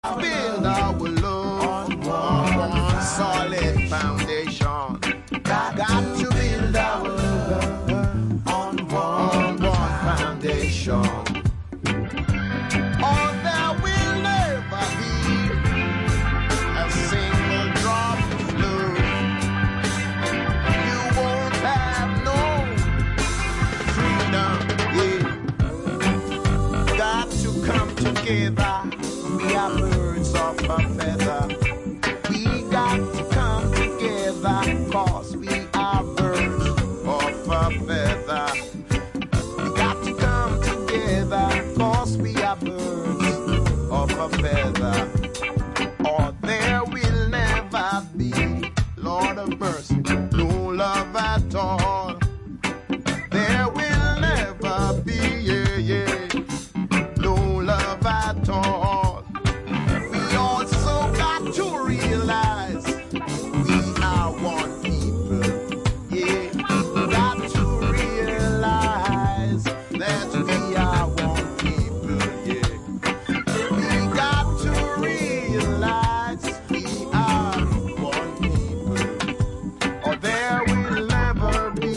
Build our love on one solid foundation. Got to build our love on one foundation. Or there will never be a single drop of love. You won't have no freedom. Yeah. Got to come together. We are birds of a feather. We got to come together, cause we are birds of a feather. We got to come together, cause we are birds of a feather. Or there will never be, Lord of mercy, no love at all. There will never be, no love at all. To realize we are one people, yeah. We got to realize that we are one people, yeah. We got to realize we are one people, or there will never be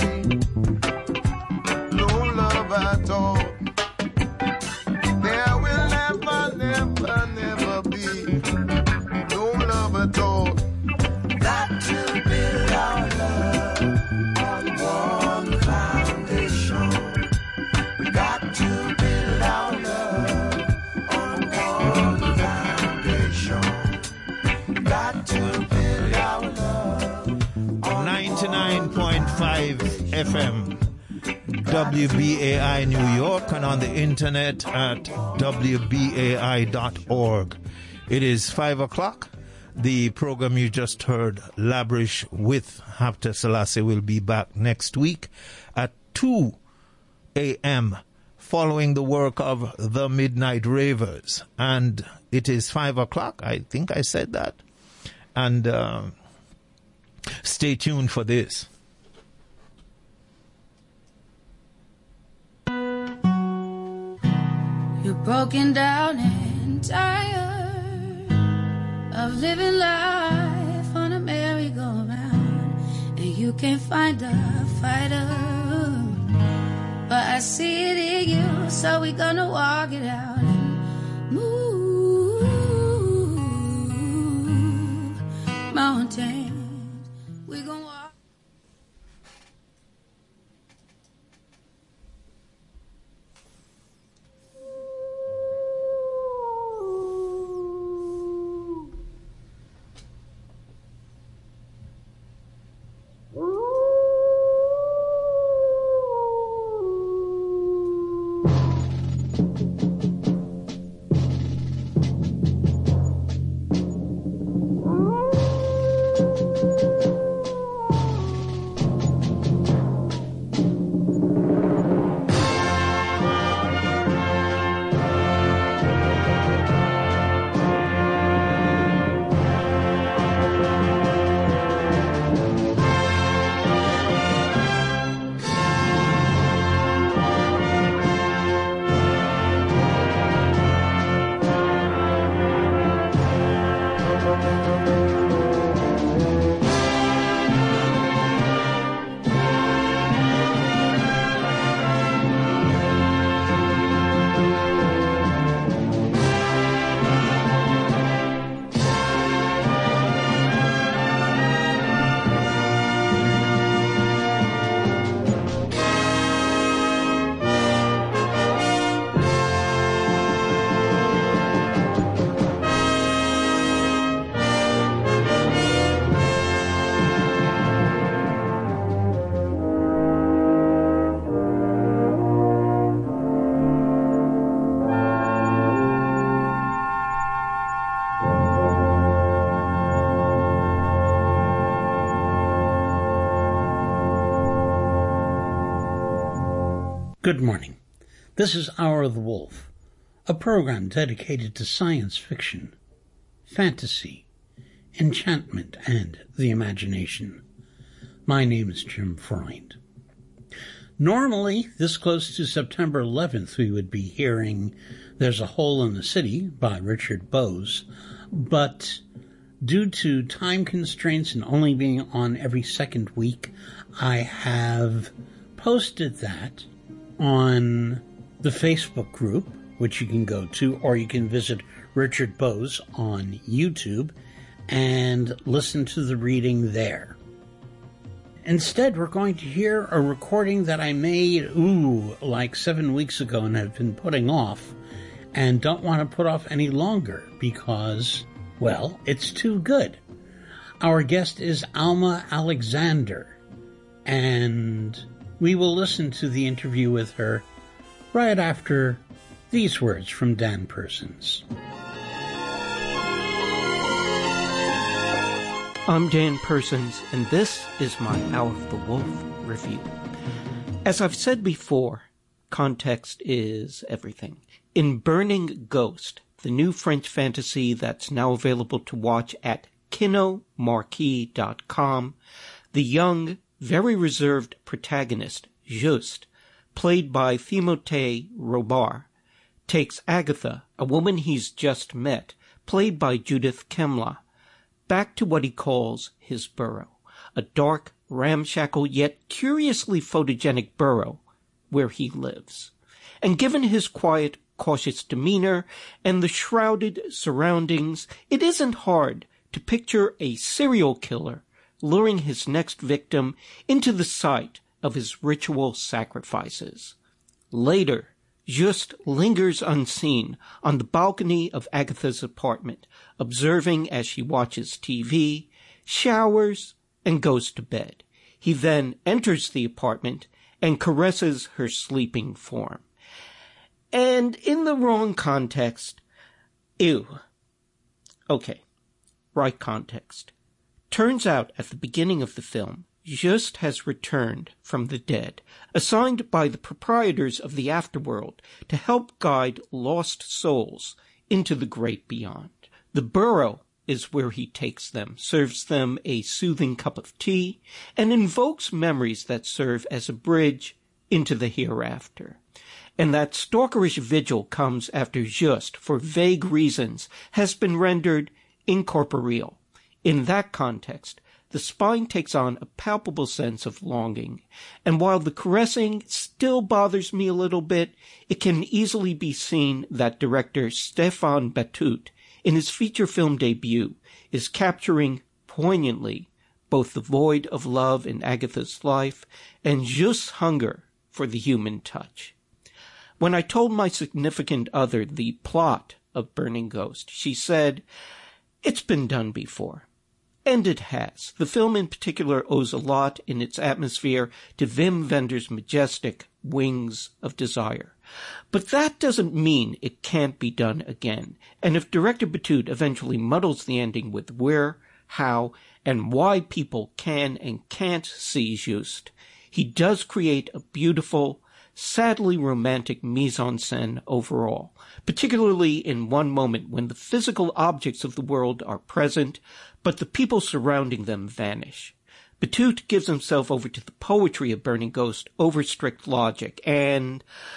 no love at all. There will never be at all. Got to build our love on one foundation. We got to build our love on one foundation. Got to build our love on 99.5 FM WBAI New York, and on the internet at WBAI.org. It is 5 o'clock. The program you just heard, Labrish with Hafta Selassie, will be back next week at 2 a.m. following the work of the Midnight Ravers. And it is 5 o'clock. I think I said that. And stay tuned for this. You're broken down and tired of living life on a merry-go-round, and you can't find a fighter, but I see it in you, so we're gonna walk it out and move mountains. We're gonna walk. Good morning. This is Hour of the Wolf, a program dedicated to science fiction, fantasy, enchantment, and the imagination. My name is Jim Freund. Normally, this close to September 11th, we would be hearing There's a Hole in the City by Richard Bowes, but due to time constraints and only being on every second week, I have posted that on the Facebook group, which you can go to, or you can visit Richard Bowes on YouTube and listen to the reading there. Instead, we're going to hear a recording that I made, like 7 weeks ago and have been putting off, and don't want to put off any longer because, well, it's too good. Our guest is Alma Alexander, and we will listen to the interview with her right after these words from Dan Persons. I'm Dan Persons, and this is my Hour of the Wolf review. As I've said before, context is everything. In Burning Ghost, the new French fantasy that's now available to watch at kinomarquee.com, the young, very reserved protagonist, Juste, played by Timothée Robard, takes Agatha, a woman he's just met, played by Judith Kemla, back to what he calls his burrow, a dark, ramshackle, yet curiously photogenic burrow where he lives. And given his quiet, cautious demeanor and the shrouded surroundings, it isn't hard to picture a serial killer luring his next victim into the site of his ritual sacrifices. Later, Juste lingers unseen on the balcony of Agatha's apartment, observing as she watches TV, showers, and goes to bed. He then enters the apartment and caresses her sleeping form. And in the wrong context, ew. Okay, right context. Turns out at the beginning of the film, Juste has returned from the dead, assigned by the proprietors of the afterworld to help guide lost souls into the great beyond. The burrow is where he takes them, serves them a soothing cup of tea, and invokes memories that serve as a bridge into the hereafter. And that stalkerish vigil comes after Juste, for vague reasons, has been rendered incorporeal. In that context, the spine takes on a palpable sense of longing, and while the caressing still bothers me a little bit, it can easily be seen that director Stéphane Batut, in his feature film debut, is capturing poignantly both the void of love in Agatha's life and Juste's hunger for the human touch. When I told my significant other the plot of Burning Ghost, she said, "It's been done before." And it has. The film in particular owes a lot in its atmosphere to Wim Wenders' majestic Wings of Desire. But that doesn't mean it can't be done again. And if director Batut eventually muddles the ending with where, how, and why people can and can't see Juste, he does create a beautiful, sadly romantic mise-en-scène overall, particularly in one moment when the physical objects of the world are present, but the people surrounding them vanish. Batut gives himself over to the poetry of Burning Ghost over strict logic, and,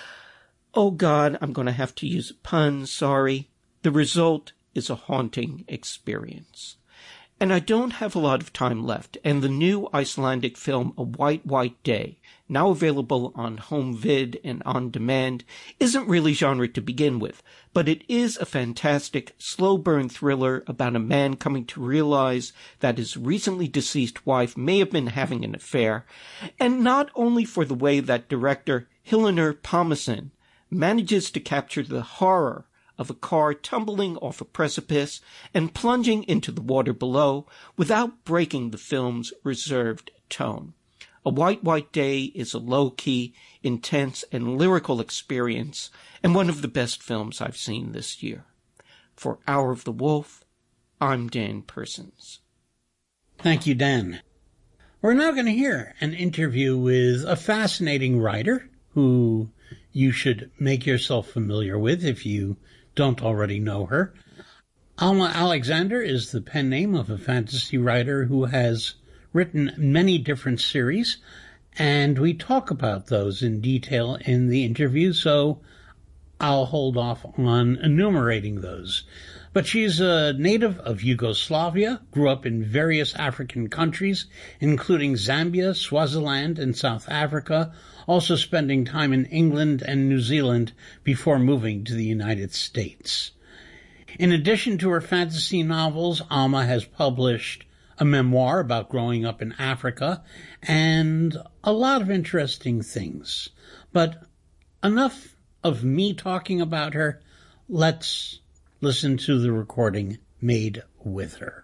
oh God, I'm going to have to use a pun, sorry. The result is a haunting experience. And I don't have a lot of time left, and the new Icelandic film A White, White Day, now available on home vid and on demand, isn't really genre to begin with, but it is a fantastic, slow-burn thriller about a man coming to realize that his recently deceased wife may have been having an affair, and not only for the way that director Hillinur Palmason manages to capture the horror of a car tumbling off a precipice and plunging into the water below without breaking the film's reserved tone. A White, White Day is a low-key, intense, and lyrical experience, and one of the best films I've seen this year. For Hour of the Wolf, I'm Dan Persons. Thank you, Dan. We're now going to hear an interview with a fascinating writer who you should make yourself familiar with if you don't already know her. Alma Alexander is the pen name of a fantasy writer who has written many different series, and we talk about those in detail in the interview, so I'll hold off on enumerating those. But she's a native of Yugoslavia, grew up in various African countries, including Zambia, Swaziland, and South Africa, also spending time in England and New Zealand before moving to the United States. In addition to her fantasy novels, Alma has published a memoir about growing up in Africa and a lot of interesting things. But enough of me talking about her. Let's listen to the recording made with her.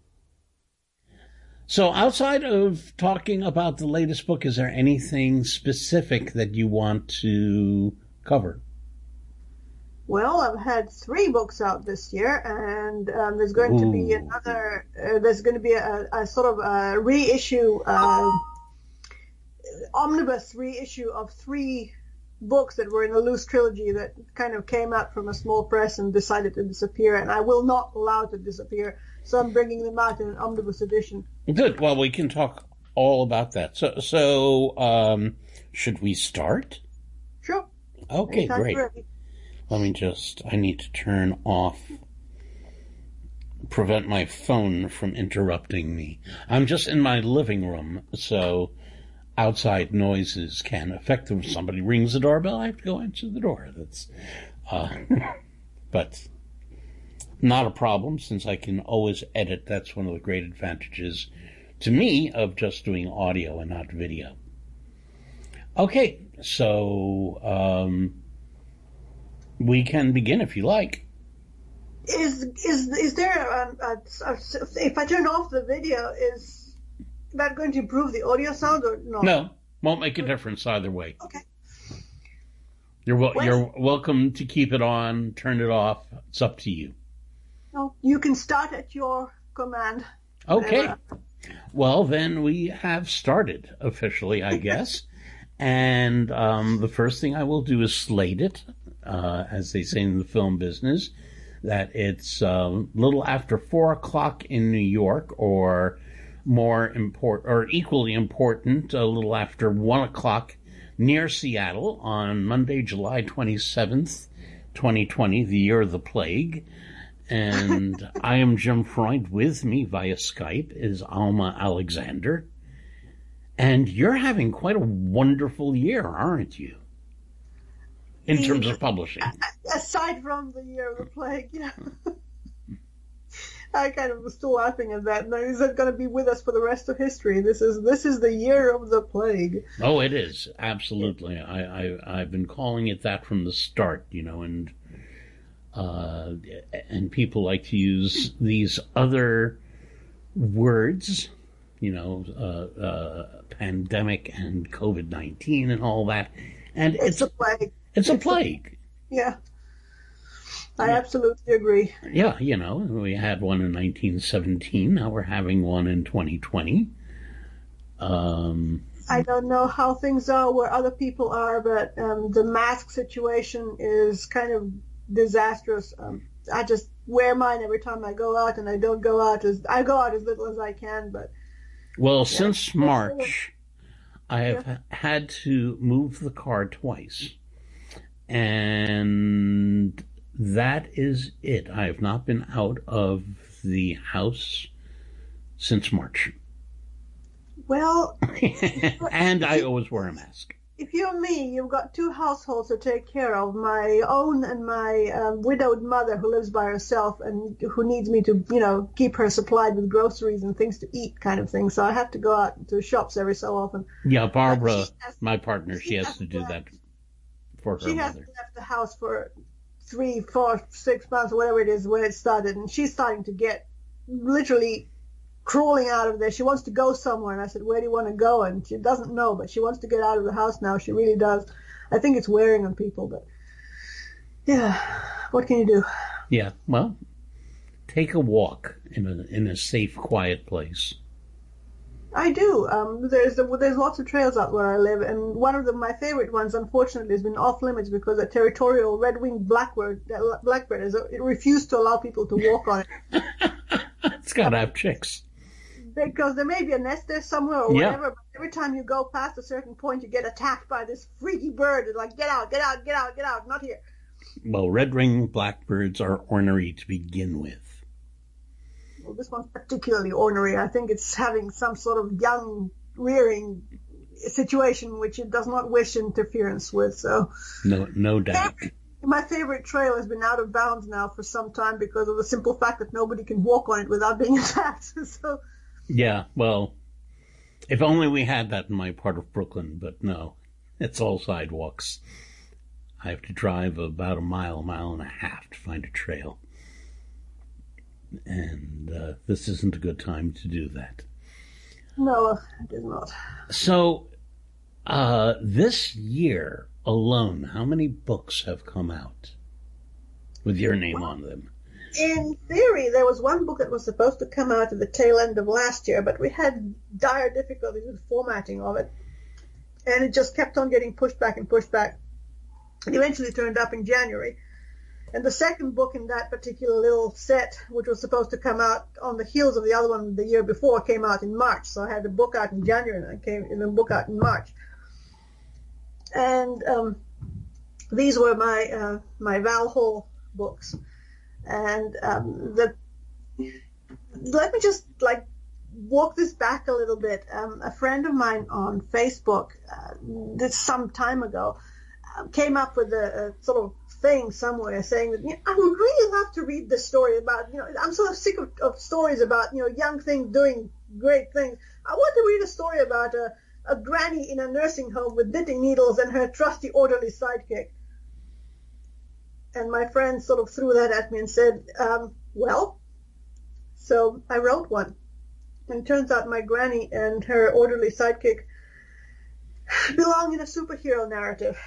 So outside of talking about the latest book, is there anything specific that you want to cover? Well, I've had 3 books out this year, and there's going to be another, there's going to be a sort of a reissue, omnibus reissue of 3 books that were in a loose trilogy that kind of came out from a small press and decided to disappear, and I will not allow it to disappear, so I'm bringing them out in an omnibus edition. Good. Well, we can talk all about that. So should we start? Sure. Okay, great. Let me I need to turn off, prevent my phone from interrupting me. I'm just in my living room, so outside noises can affect them. If somebody rings the doorbell, I have to go answer the door. That's, but not a problem since I can always edit. That's one of the great advantages to me of just doing audio and not video. Okay, so we can begin if you like. Is there if I turn off the video, is that going to improve the audio sound or not? No, won't make a difference either way. Okay. You're welcome to keep it on, turn it off. It's up to you. No, you can start at your command. Okay. Well, then we have started officially, I guess. And the first thing I will do is slate it, as they say in the film business, that it's a little after 4 o'clock in New York, or equally important, a little after 1 o'clock near Seattle on Monday, July 27th, 2020, the year of the plague. And I am Jim Freund. With me via Skype is Alma Alexander. And you're having quite a wonderful year, aren't you? In terms of publishing. Aside from the year of the plague, yeah. I kind of was still laughing at that. Now, is it going to be with us for the rest of history? This is the year of the plague. Oh, it is. Absolutely. I've been calling it that from the start, and people like to use these other words, pandemic and COVID-19 and all that. And it's a plague. It's a plague. Yeah. I absolutely agree. Yeah, we had one in 1917. Now we're having one in 2020. I don't know how things are where other people are, but the mask situation is kind of disastrous. I just wear mine every time I go out, and I don't go out I go out as little as I can. But since March, I have had to move the car twice, and that is it. I have not been out of the house since March. Well, and I always wear a mask. If you're me, you've got 2 households to take care of, my own and my widowed mother who lives by herself and who needs me to, keep her supplied with groceries and things to eat kind of thing. So I have to go out to shops every so often. Yeah, Barbara, my partner, she has to do that for her mother. She hasn't left the house for 3, 4, 6 months, whatever it is, where it started, and she's starting to get literally crawling out of there. She wants to go somewhere, and I said, where do you want to go? And she doesn't know, but she wants to get out of the house now. She really does. I think it's wearing on people, but yeah, what can you do? Yeah, well, take a walk in a safe, quiet place. I do. There's lots of trails out where I live, and one of my favorite ones, unfortunately, has been off limits because a territorial red-winged blackbird it refused to allow people to walk on it. It's got to have chicks. Because there may be a nest there somewhere or whatever, but every time you go past a certain point, you get attacked by this freaky bird. It's like, get out, get out, get out, get out, not here. Well, red-ringed blackbirds are ornery to begin with. Well, this one's particularly ornery. I think it's having some sort of young rearing situation which it does not wish interference with. So no doubt. My favorite trail has been out of bounds now for some time because of the simple fact that nobody can walk on it without being attacked. So yeah, well, if only we had that in my part of Brooklyn, but no, it's all sidewalks. I have to drive about a mile and a half to find a trail. And this isn't a good time to do that. No, it is not. So, this year alone, how many books have come out with your name on them? In theory, there was one book that was supposed to come out at the tail end of last year, but we had dire difficulties with formatting of it. And it just kept on getting pushed back and pushed back. It eventually turned up in January. And the second book in that particular little set, which was supposed to come out on the heels of the other one the year before, came out in March. So I had the book out in January and I came in the book out in March. And these were my Val Hall books. And let me just walk this back a little bit. A friend of mine on Facebook, this some time ago, came up with a sort of thing somewhere saying that, I would really love to read this story about, I'm sort of sick of stories about, young things doing great things. I want to read a story about a granny in a nursing home with knitting needles and her trusty orderly sidekick. And my friend sort of threw that at me and said, well, so I wrote one. And it turns out my granny and her orderly sidekick belong in a superhero narrative.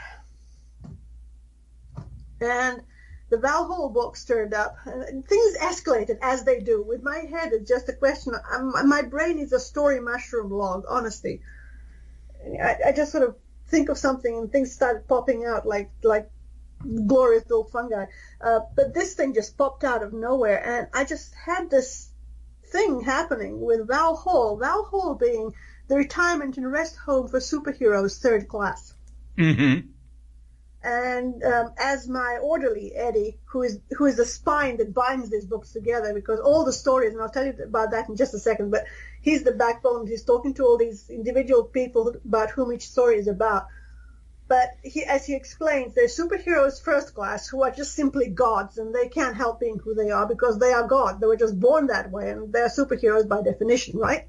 And the Val Hall books turned up, and things escalated as they do. With my head, it's just a question. My brain is a story mushroom log, honestly. I just sort of think of something and things started popping out like glorious little fungi. But this thing just popped out of nowhere, and I just had this thing happening with Val Hall. Val Hall being the retirement and rest home for superheroes, third class. Mm-hmm. And as my orderly, Eddie, who is the spine that binds these books together, because all the stories, and I'll tell you about that in just a second, but he's the backbone. He's talking to all these individual people about whom each story is about. But as he explains, they're superheroes first class who are just simply gods, and they can't help being who they are because they are God. They were just born that way, and they're superheroes by definition, right?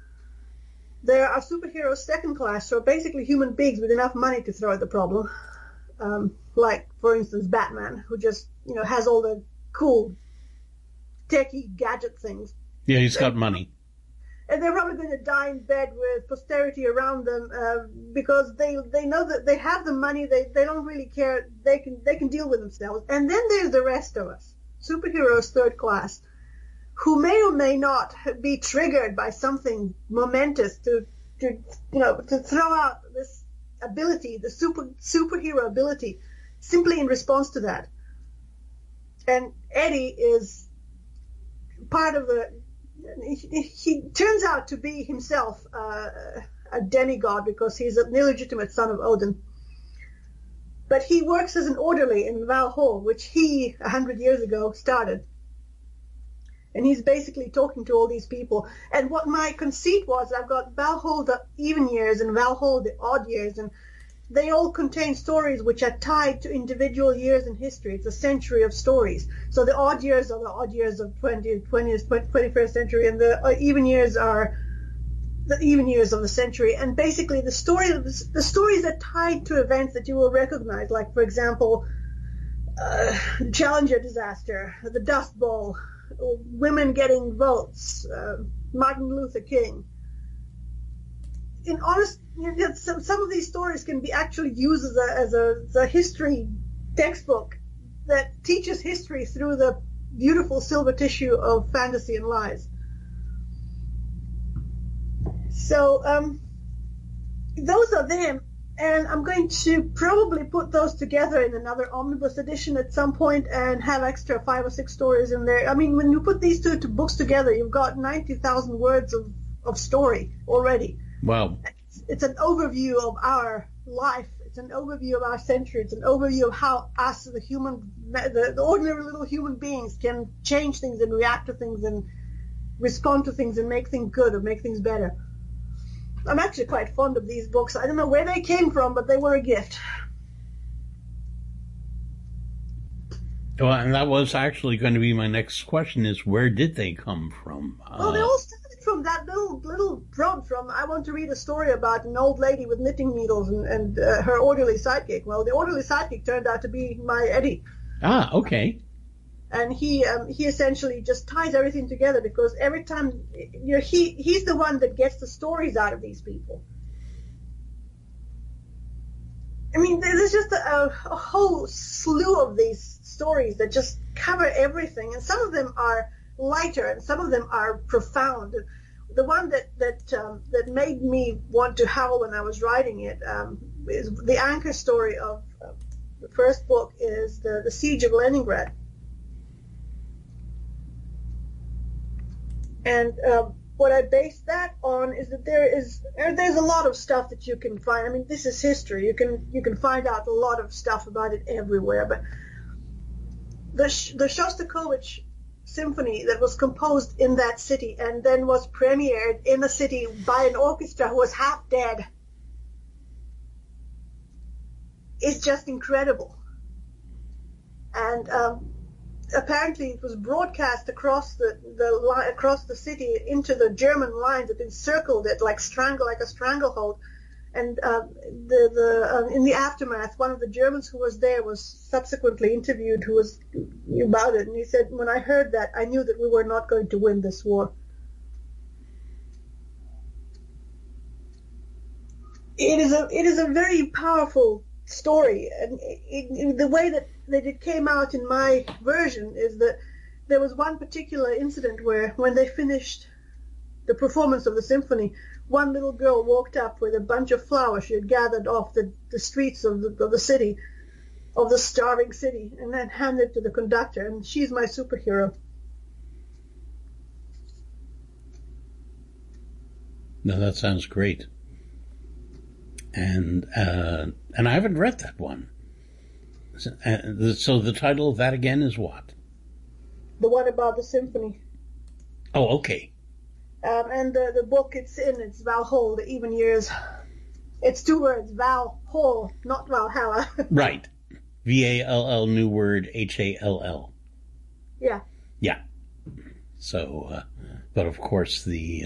There are superheroes second class, who are basically human beings with enough money to throw at the problem. Like, for instance, Batman, who just, has all the cool, techie gadget things. Yeah, he's got money. And they're probably going to die in bed with posterity around them because they know that they have the money. They don't really care. They can deal with themselves. And then there's the rest of us, superheroes third class, who may or may not be triggered by something momentous to throw out this ability, the superhero ability, simply in response to that. And Eddie is part of he turns out to be himself a demigod because he's an illegitimate son of Odin. But he works as an orderly in Val Hall, which he, 100 years ago, started. And he's basically talking to all these people. And what my conceit was, I've got Val Hall the even years and Val Hall the odd years, and they all contain stories which are tied to individual years in history. It's a century of stories. So the odd years are the odd years of 21st century, and the even years are the even years of the century. And basically the stories are tied to events that you will recognize, like, for example, Challenger disaster, the Dust Bowl, women getting votes, Martin Luther King. In honest, some of these stories can be actually used as a history textbook that teaches history through the beautiful silver tissue of fantasy and lies. So those are them. And I'm going to probably put those together in another omnibus edition at some point and have extra 5 or 6 stories in there. I mean, when you put these two books together, you've got 90,000 words of story already. Wow. It's an overview of our life. It's It's an overview of our century. It's an overview of how us, the ordinary little human beings, can change things and react to things and respond to things and make things good or make things better. I'm actually quite fond of these books. I don't know where they came from, but they were a gift. Well, and that was actually going to be my next question, is where did they come from? Well, they all started from that little prompt from, I want to read a story about an old lady with knitting needles and her orderly sidekick. Well, the orderly sidekick turned out to be my Eddie. Ah, okay. And he essentially just ties everything together, because every time, he's the one that gets the stories out of these people. I mean, there's just a whole slew of these stories that just cover everything, and some of them are lighter and some of them are profound. The one that made me want to howl when I was writing it is the anchor story of the first book is the Siege of Leningrad. And what I based that on is that there's a lot of stuff that you can find. I mean, this is history. You can find out a lot of stuff about it everywhere. But the Shostakovich symphony that was composed in that city and then was premiered in the city by an orchestra who was half dead is just incredible. And apparently it was broadcast across the city into the German lines that encircled it like a stranglehold. And in the aftermath, one of the Germans who was there was subsequently interviewed who was about it, and he said, when I heard that, I knew that we were not going to win this war. It is a very powerful story, and the way that it came out in my version is that there was one particular incident where, when they finished the performance of the symphony, one little girl walked up with a bunch of flowers she had gathered off the streets of the city, of the starving city, and then handed it to the conductor, and she's my superhero. No, that sounds great. And I haven't read that one. So the title of that again is what? The one about the symphony. Oh, okay. And the book it's Valhall, the even years. It's two words, Valhall, not Valhalla. Right. V-A-L-L, new word, H-A-L-L. Yeah. Yeah. So, but of course the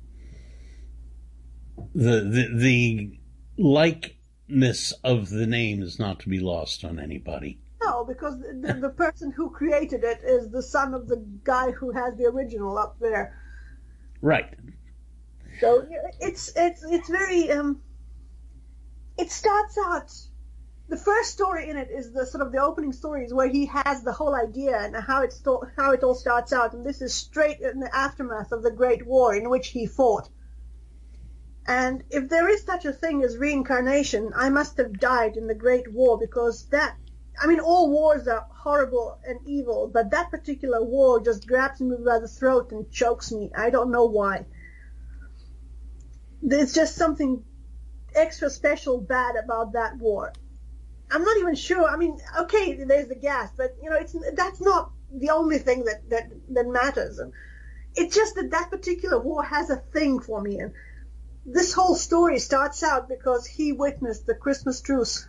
likeness of the name is not to be lost on anybody. No, because the person who created it is the son of the guy who has the original up there. Right. So it's very it starts out, the first story in it is the sort of the opening stories where he has the whole idea and how it all starts out, and this is straight in the aftermath of the Great War in which he fought. And if there is such a thing as reincarnation, I must have died in the Great War, because all wars are horrible and evil, but that particular war just grabs me by the throat and chokes me. I don't know why. There's just something extra special bad about that war. I'm not even sure. I mean, okay, there's the gas, but that's not the only thing that matters. And it's just that particular war has a thing for me. And this whole story starts out because he witnessed the Christmas truce.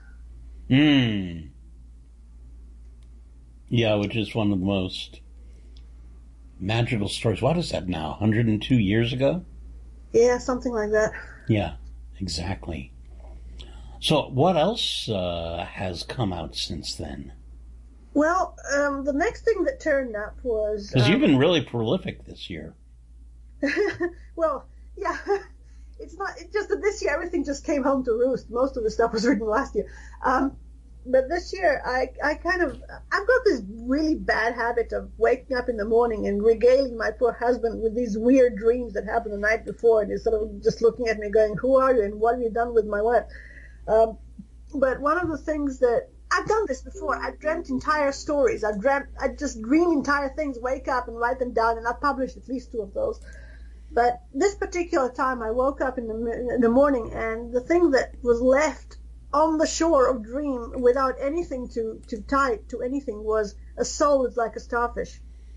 Yeah, which is one of the most magical stories. What is that now? 102 years ago? Yeah, something like that. Yeah, exactly. So what else has come out since then? Well, the next thing that turned up was... Because you've been really prolific this year. Well, yeah. It's just that this year everything just came home to roost. Most of the stuff was written last year. But this year, I've got this really bad habit of waking up in the morning and regaling my poor husband with these weird dreams that happened the night before, and he's sort of just looking at me going, who are you and what have you done with my wife? But one of the things that, I've done this before, I've dreamt entire stories, I just dream entire things, wake up and write them down, and I've published at least 2 of those. But this particular time I woke up in the morning, and the thing that was left on the shore of Dream, without anything to tie it to anything, was a soul was like a starfish.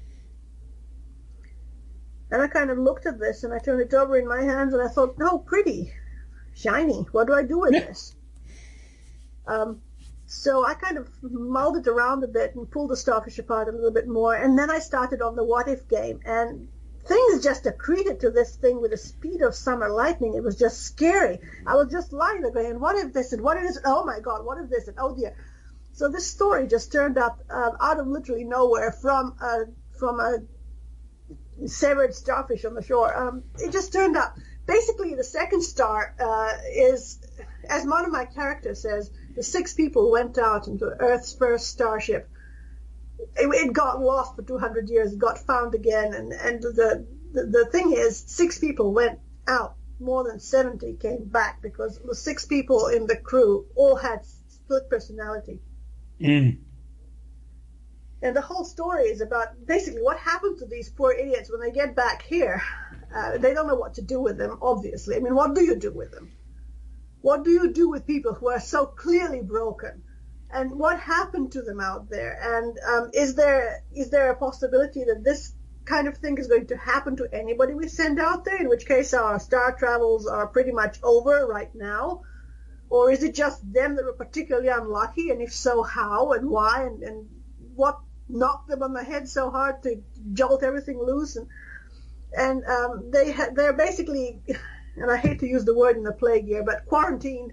And I kind of looked at this, and I turned it over in my hands, and I thought, no, pretty, shiny. What do I do with this? So I kind of mulled it around a bit and pulled the starfish apart a little bit more, and then I started on the what if game, and things just accreted to this thing with the speed of summer lightning. It was just scary. I was just lying there going, what if this, and what if this, oh my God, what if this, and oh dear. So this story just turned up out of literally nowhere from a severed starfish on the shore. It just turned up. Basically, the second star is, as one of my characters says, the 6 people went out into Earth's first starship. It got lost for 200 years, it got found again, and the thing is, 6 people went out, more than 70 came back, because the 6 people in the crew all had split personality. And the whole story is about basically what happened to these poor idiots when they get back here. They don't know what to do with them, obviously. I mean, what do you do with them? What do you do with people who are so clearly broken? And what happened to them out there? And is there a possibility that this kind of thing is going to happen to anybody we send out there, in which case our star travels are pretty much over right now? Or is it just them that were particularly unlucky, and if so, how and why, and what knocked them on the head so hard to jolt everything loose? And they're basically, and I hate to use the word in the plague year, but quarantined,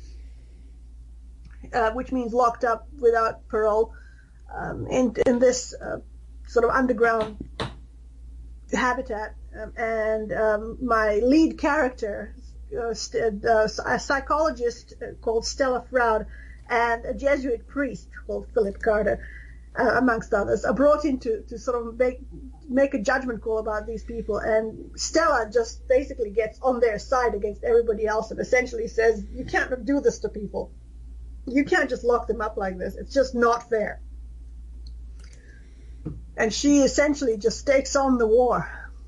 which means locked up without parole, in this sort of underground habitat. And my lead character, a psychologist called Stella Froud, and a Jesuit priest called Philip Carter, amongst others, are brought in to sort of make a judgment call about these people. And Stella just basically gets on their side against everybody else and essentially says, you can't do this to people. You can't just lock them up like this. It's just not fair. And she essentially just takes on the war.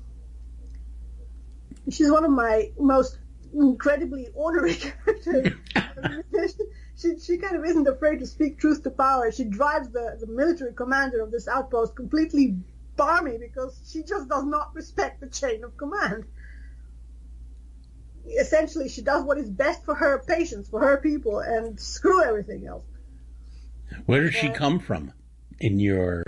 She's one of my most incredibly ornery characters. She kind of isn't afraid to speak truth to power. She drives the military commander of this outpost completely barmy because she just does not respect the chain of command. Essentially, she does what is best for her patients, for her people, and screw everything else. Where does she come from in your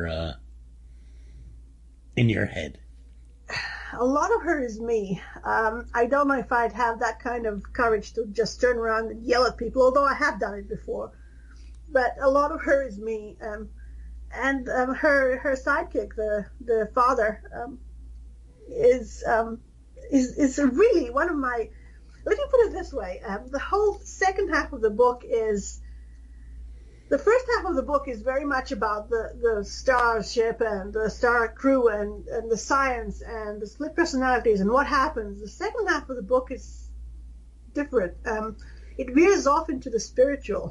head? A lot of her is me. I don't know if I'd have that kind of courage to just turn around and yell at people, although I have done it before. But a lot of her is me. And her sidekick, the father, is really one of my. Let me put it this way: the whole second half of the book is. The first half of the book is very much about the starship and the star crew and the science and the split personalities and what happens. The second half of the book is different. It veers off into the spiritual.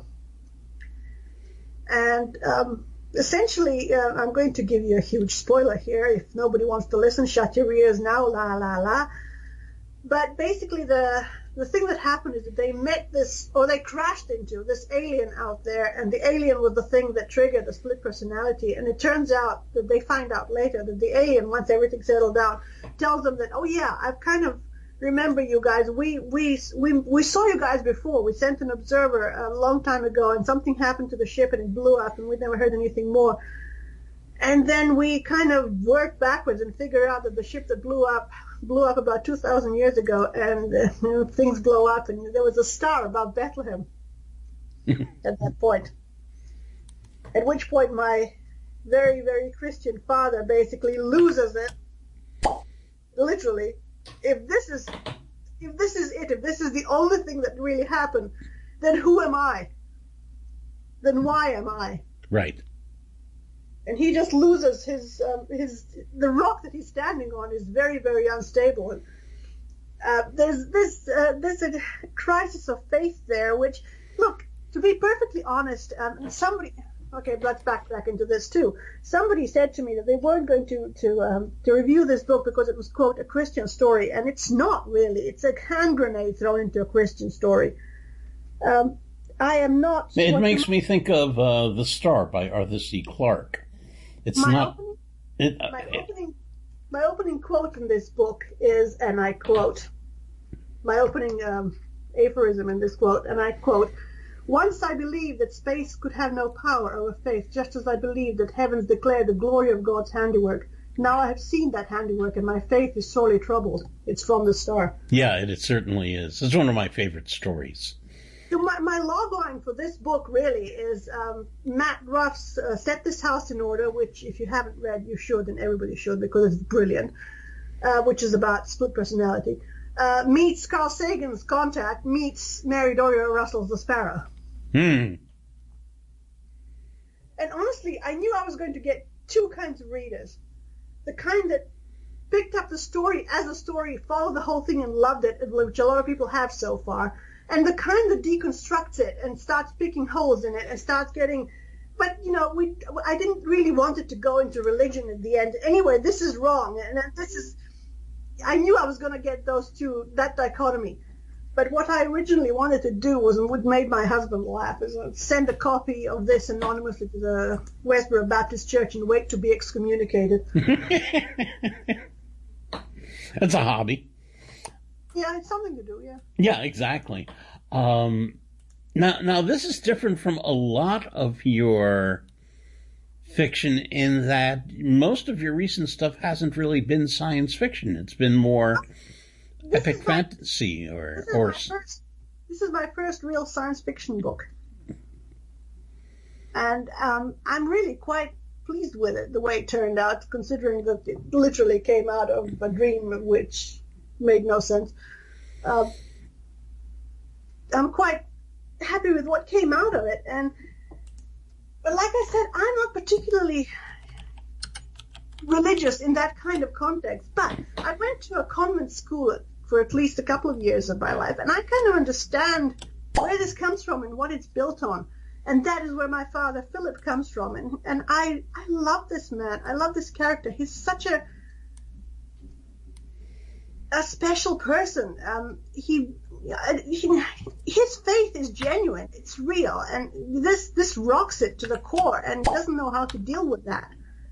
And essentially, I'm going to give you a huge spoiler here. If nobody wants to listen, shut your ears now, la la la. But basically the thing that happened is that they met this, or they crashed into this alien out there, and the alien was the thing that triggered the split personality. And it turns out that they find out later that the alien, once everything settled down, tells them that, oh yeah, I've kind of remember you guys. We saw you guys before. We sent an observer a long time ago, and something happened to the ship, and it blew up, and we never heard anything more. And then we kind of worked backwards and figured out that the ship that blew up about 2,000 years ago, and things blow up, and there was a star above Bethlehem at that point. At which point my very, very Christian father basically loses it, literally. If this is the only thing that really happened, then who am I? Then why am I? Right. And he just loses the rock that he's standing on is very, very unstable. And there's a crisis of faith there, which, look, to be perfectly honest, let's back into this too. Somebody said to me that they weren't going to review this book because it was, quote, a Christian story, and it's not really. It's a hand grenade thrown into a Christian story. I am not. It makes me think of The Star by Arthur C. Clarke. It's my opening quote in this book is, and I quote, my opening aphorism in this quote, and I quote, "Once I believed that space could have no power over faith, just as I believed that heavens declare the glory of God's handiwork. Now I have seen that handiwork, and my faith is sorely troubled." It's from The Star. Yeah, it certainly is. It's one of my favorite stories. So my logline for this book really is Matt Ruff's Set This House in Order, which if you haven't read, you should, and everybody should because it's brilliant, which is about split personality, meets Carl Sagan's Contact, meets Mary Doria Russell's The Sparrow. And honestly, I knew I was going to get two kinds of readers. The kind that picked up the story as a story, followed the whole thing and loved it, which a lot of people have so far, and the kind that deconstructs it and starts picking holes in it and starts getting... But, I didn't really want it to go into religion at the end. Anyway, this is wrong, and this is... I knew I was going to get that dichotomy. But what I originally wanted to do was, and what made my husband laugh, is send a copy of this anonymously to the Westboro Baptist Church and wait to be excommunicated. That's a hobby. Yeah, it's something to do, yeah. Yeah, exactly. Now this is different from a lot of your fiction in that most of your recent stuff hasn't really been science fiction. It's been more epic fantasy This is my first real science fiction book. And I'm really quite pleased with it, the way it turned out, considering that it literally came out of a dream which made no sense. I'm quite happy with what came out of it. But like I said, I'm not particularly religious in that kind of context. But I went to a convent school for at least a couple of years of my life, and I kind of understand where this comes from and what it's built on. And that is where my father, Philip, comes from. And I love this man. I love this character. He's such a special person. His faith is genuine. It's real. And this rocks it to the core, and he doesn't know how to deal with that.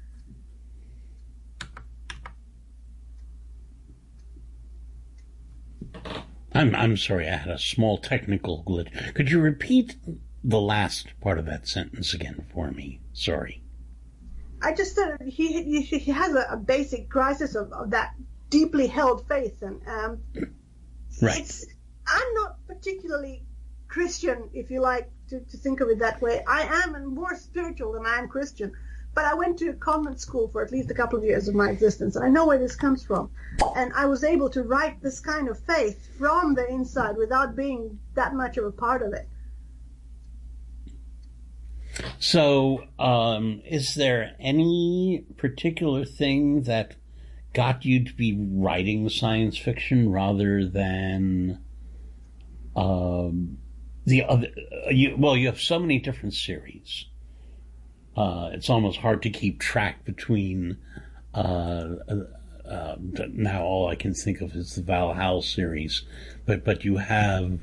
I'm sorry, I had a small technical glitch. Could you repeat the last part of that sentence again for me? Sorry. I just said he has a basic crisis of that deeply held faith, and right. I'm not particularly Christian, if you like to think of it that way. I am more spiritual than I am Christian. But I went to convent school for at least a couple of years of my existence, and I know where this comes from. And I was able to write this kind of faith from the inside without being that much of a part of it. So, is there any particular thing that got you to be writing science fiction rather than the other? You have so many different series. It's almost hard to keep track between, now all I can think of is the Valhalla series, but you have,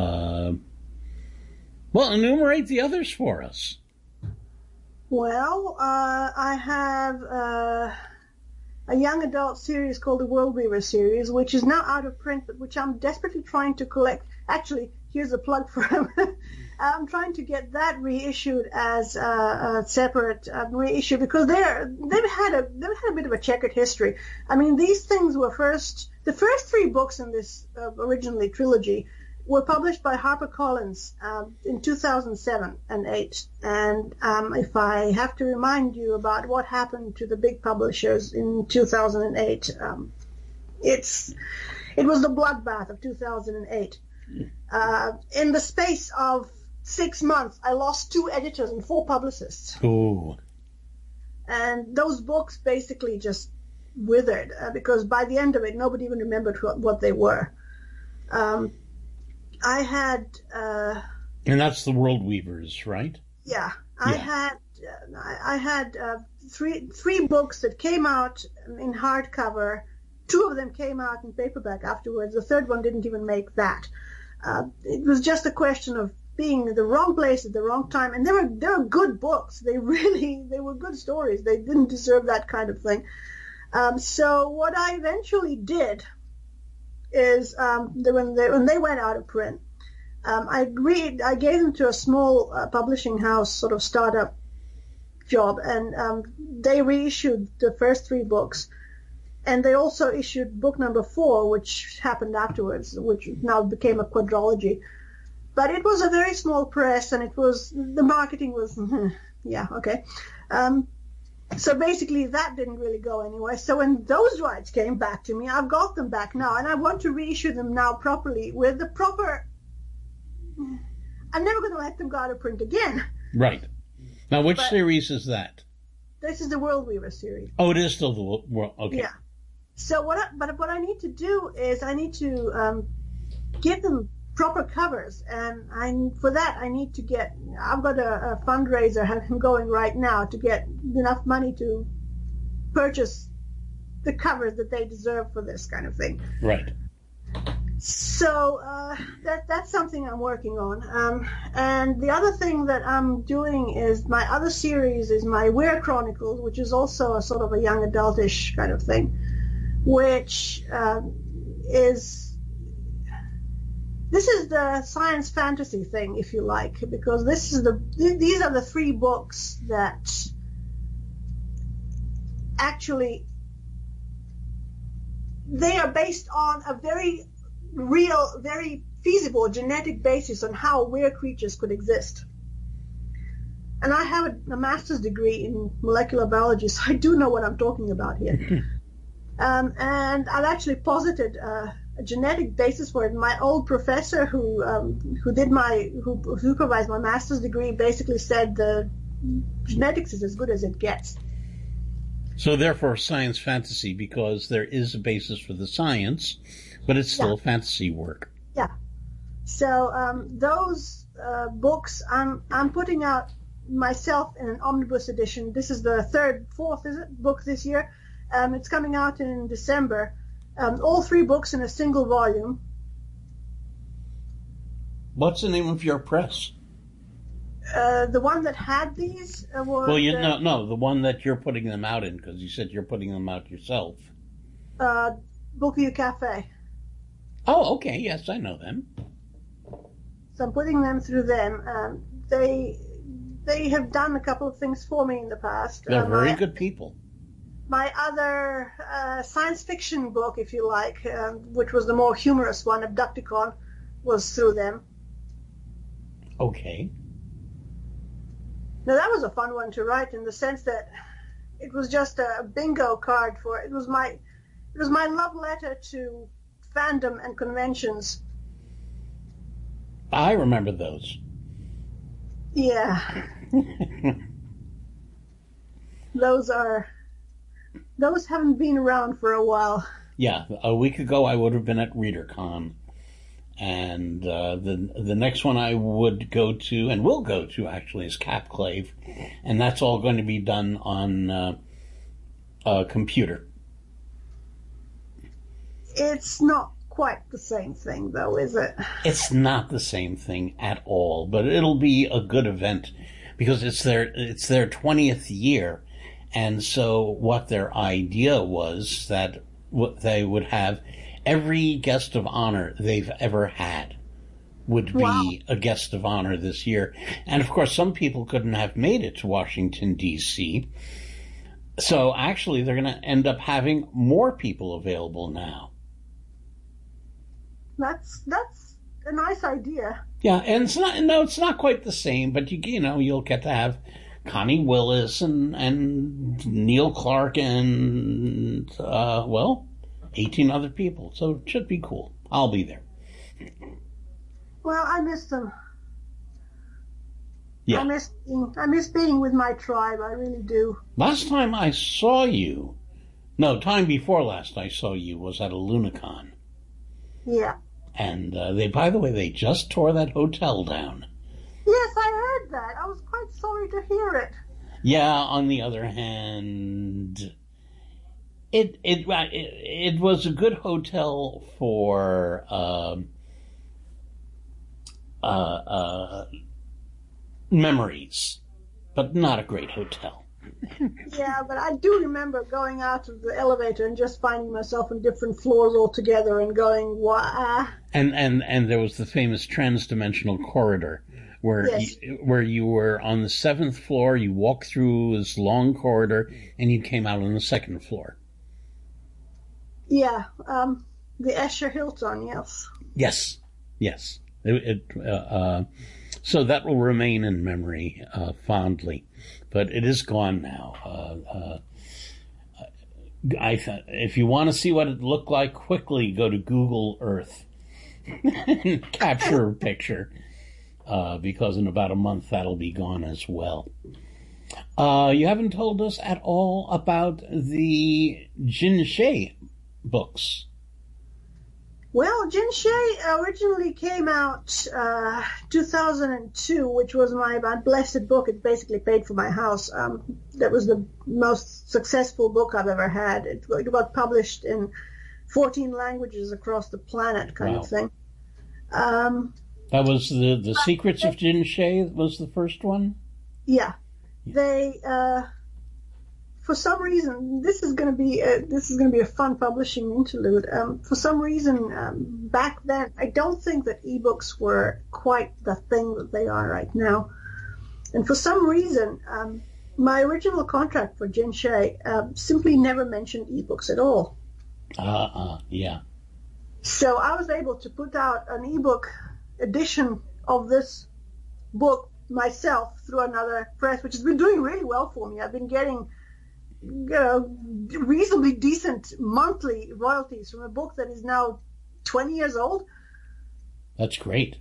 enumerate the others for us. Well, I have a young adult series called the World Weaver series, which is now out of print, but which I'm desperately trying to collect. Actually, here's a plug for him. I'm trying to get that reissued as a separate reissue because they've had a bit of a checkered history. I mean, these things were the first three books in this originally trilogy were published by HarperCollins in 2007 and 8. And if I have to remind you about what happened to the big publishers in 2008, it was the bloodbath of 2008. In the space of 6 months, I lost 2 editors and 4 publicists. Ooh. And those books basically just withered because by the end of it, nobody even remembered what they were. I had... and that's the World Weavers, right? Yeah. I had three books that came out in hardcover. 2 of them came out in paperback afterwards. The third one didn't even make that. It was just a question of being in the wrong place at the wrong time. And they were good books. They were good stories. They didn't deserve that kind of thing. So what I eventually did is, when they went out of print, I gave them to a small publishing house, sort of startup job, and they reissued the first 3 books. And they also issued book number 4, which happened afterwards, which now became a quadrology. But it was a very small press, and the marketing was, yeah, okay. So basically that didn't really go anywhere. So when those rights came back to me, I've got them back now, and I want to reissue them now properly with the proper... I'm never going to let them go out of print again. Right. Now, which series is that? This is the World Weaver series. Oh, it is still the World... Okay. Yeah. So what I need to do is I need to give them proper covers, and for that I need to get. I've got a fundraiser going right now to get enough money to purchase the covers that they deserve for this kind of thing. Right. So that's something I'm working on. And the other thing that I'm doing is my other series is my Weir Chronicles, which is also a sort of a young adultish kind of thing, which is the science fantasy thing, if you like, because these are the 3 books that actually they are based on a very real, very feasible genetic basis on how weird creatures could exist. And I have a master's degree in molecular biology, so I do know what I'm talking about here. And I've actually posited a genetic basis for it. My old professor who supervised my master's degree basically said the genetics is as good as it gets. So therefore science fantasy, because there is a basis for the science, but it's still fofantasy work. Yeah. So those books I'm putting out myself in an omnibus edition. This is the 4th book this year. It's coming out in December. All 3 books in a single volume. What's the name of your press? The one that had these was... Well, no, the one that you're putting them out in, because you said you're putting them out yourself. Bookview Cafe. Oh, okay, yes, I know them. So I'm putting them through them. They have done a couple of things for me in the past. They're very good people. My other science fiction book, if you like, which was the more humorous one, Abducticon, was through them. Okay. Now that was a fun one to write in the sense that it was just a bingo card for it was my love letter to fandom and conventions. I remember those. Yeah. Those haven't been around for a while. Yeah, a week ago I would have been at ReaderCon, and the next one I would go to, and will go to actually, is Capclave, and that's all going to be done on a computer. It's not quite the same thing, though, is it? It's not the same thing at all, but it'll be a good event because it's their 20th year. And so what their idea was that they would have every guest of honor they've ever had would be a guest of honor this year. And of course, some people couldn't have made it to Washington, D.C. So actually, they're going to end up having more people available now. That's a nice idea. Yeah, and it's not quite the same, but you'll get to have Connie Willis and Neil Clark and 18 other people. So it should be cool. I'll be there. Well, I miss them. Yeah. I miss being with my tribe. I really do. Last time I saw you, time before last I saw you was at a Lunacon. Yeah. And they just tore that hotel down. Yes, I heard that. I was quite sorry to hear it. Yeah, on the other hand, it was a good hotel for memories, but not a great hotel. Yeah, but I do remember going out of the elevator and just finding myself on different floors altogether and going, wah. And there was the famous trans-dimensional corridor where Yes. where you were on the 7th floor, you walked through this long corridor, and you came out on the 2nd floor. Yeah, the Escher Hilton, yes. Yes. So that will remain in memory fondly, but it is gone now. If you want to see what it looked like, quickly go to Google Earth and capture a picture, because in about a month that'll be gone as well. You haven't told us at all about the Jin Shay books. Well, Jin Shay originally came out 2002, which was my blessed book. It basically paid for my house. That was the most successful book I've ever had. It got published in 14 languages across the planet, kind of thing. That was the Secrets of Jin Shay was the first one? Yeah. They, for some reason, this is going to be a fun publishing interlude. For some reason, back then, I don't think that ebooks were quite the thing that they are right now. And for some reason, my original contract for Jin Shay simply never mentioned ebooks at all. Yeah. So I was able to put out an ebook edition of this book myself through another press, which has been doing really well for me. I've been getting reasonably decent monthly royalties from a book that is now 20 years old. That's great.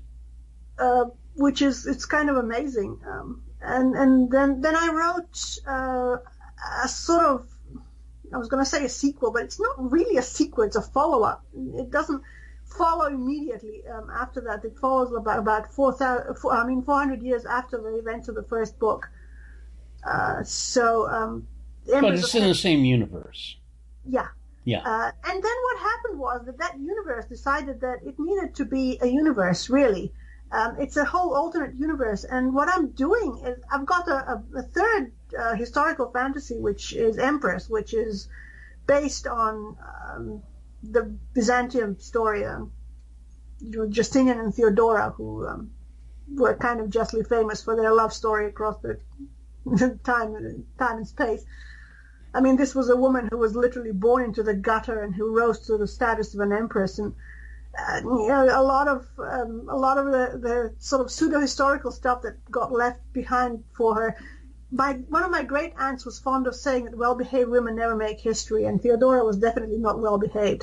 It's kind of amazing. And then I wrote a sort of, I was going to say a sequel, but it's not really a sequel. It's a follow-up. It doesn't follow immediately after that. It follows about 400 years after the events of the first book. But it's in the same universe. Yeah. Yeah. And then what happened was that universe decided that it needed to be a universe, really. It's a whole alternate universe. And what I'm doing is I've got a third historical fantasy, which is Empress, which is based on the Byzantium story, Justinian and Theodora, who were kind of justly famous for their love story across the time and space. I mean, this was a woman who was literally born into the gutter and who rose to the status of an empress. And a lot of the sort of pseudo historical stuff that got left behind for her. One of my great aunts was fond of saying that well-behaved women never make history, and Theodora was definitely not well-behaved.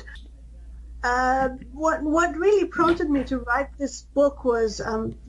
What really prompted me to write this book was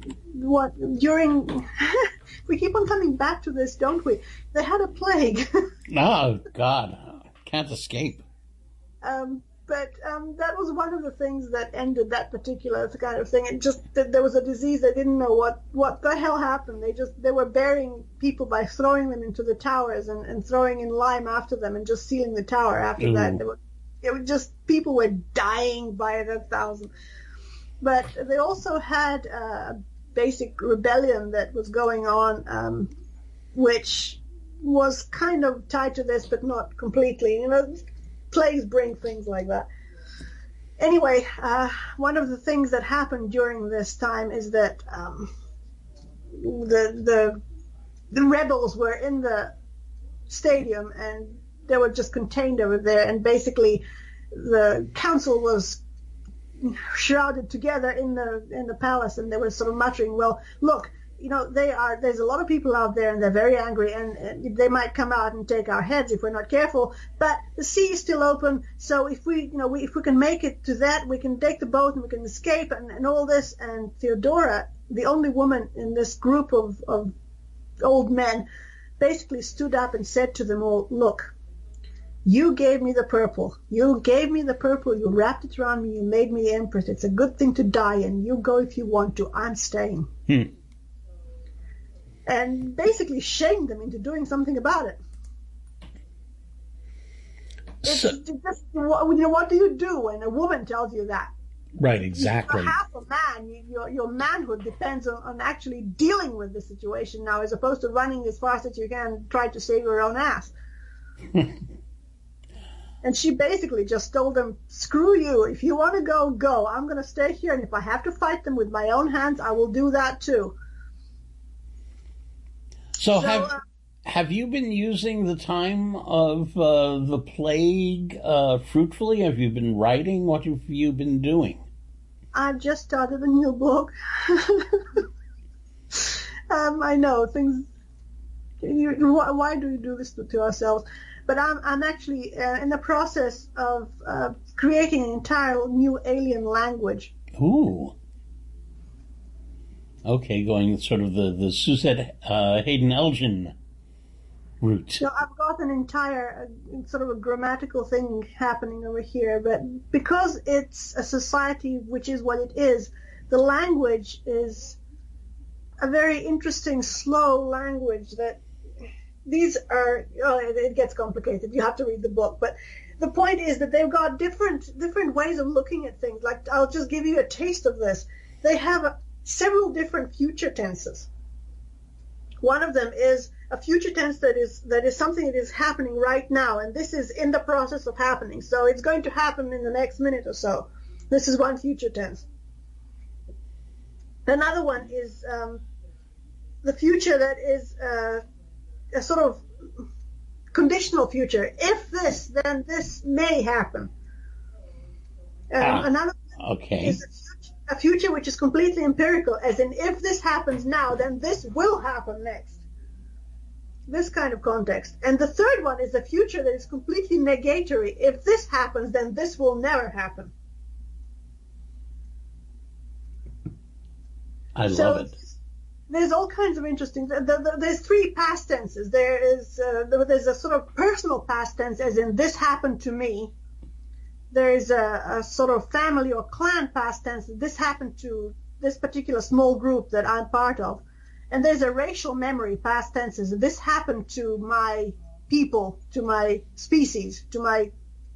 we keep on coming back to this, don't we? They had a plague. Oh, God. Can't escape. But that was one of the things that ended that particular kind of thing. It just that there was a disease. They didn't know what the hell happened. They were burying people by throwing them into the towers and throwing in lime after them and just sealing the tower after that. It was just people were dying by the thousand. But they also had a basic rebellion that was going on, which was kind of tied to this, but not completely. Plagues bring things like that. Anyway, one of the things that happened during this time is that the rebels were in the stadium and they were just contained over there, and basically the council was shrouded together in the palace, and they were sort of muttering, well, look, there's a lot of people out there and they're very angry and they might come out and take our heads if we're not careful, but the sea is still open, so if we can make it to that, we can take the boat and we can escape and all this. And Theodora, the only woman in this group of old men, basically stood up and said to them all, look, you gave me the purple. You wrapped it around me, you made me the empress. It's a good thing to die, and you go if you want to. I'm staying. And basically shamed them into doing something about it. What do you do when a woman tells you that? Right, exactly. You're half a man. Your manhood depends on actually dealing with the situation now, as opposed to running as fast as you can and try to save your own ass. And she basically just told them, screw you. If you want to go, go. I'm going to stay here. And if I have to fight them with my own hands, I will do that too. So have you been using the time of the plague fruitfully? Have you been writing? What have you been doing? I've just started a new book. I know things. Why do we do this to ourselves? But I'm actually in the process of creating an entire new alien language. Ooh. Okay, going sort of the Suzette Hayden Elgin route. So I've got an entire sort of a grammatical thing happening over here, but because it's a society which is what it is, the language is a very interesting, slow language that these are, it gets complicated. You have to read the book. But the point is that they've got different ways of looking at things. Like, I'll just give you a taste of this. They have several different future tenses. One of them is a future tense that is something that is happening right now, and this is in the process of happening. So it's going to happen in the next minute or so. This is one future tense. Another one is the future that is a sort of conditional future. If this, then this may happen. Another is a future which is completely empirical, as in if this happens now, then this will happen next. This kind of context. And the third one is a future that is completely negatory. If this happens, then this will never happen. I love it. There's all kinds of interesting. There's three past tenses. There's a sort of personal past tense, as in this happened to me. There's a sort of family or clan past tense. This happened to this particular small group that I'm part of. And there's a racial memory past tenses. This happened to my people, to my species, to my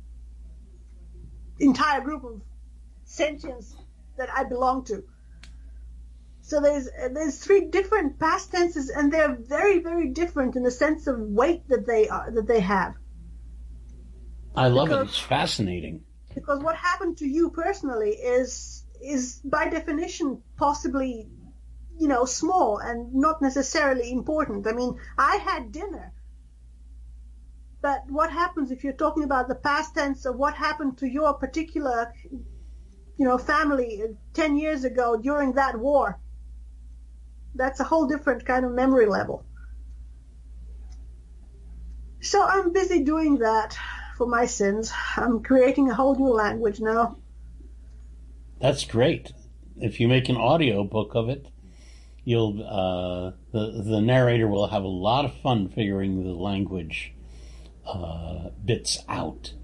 entire group of sentients that I belong to. So there's three different past tenses, and they're very, very different in the sense of weight that they have. I love it. It's fascinating. Because what happened to you personally is by definition possibly, small and not necessarily important. I mean, I had dinner. But what happens if you're talking about the past tense of what happened to your particular, family 10 years ago during that war? That's a whole different kind of memory level. So I'm busy doing that for my sins. I'm creating a whole new language now. That's great. If you make an audio book of it, you'll the narrator will have a lot of fun figuring the language bits out.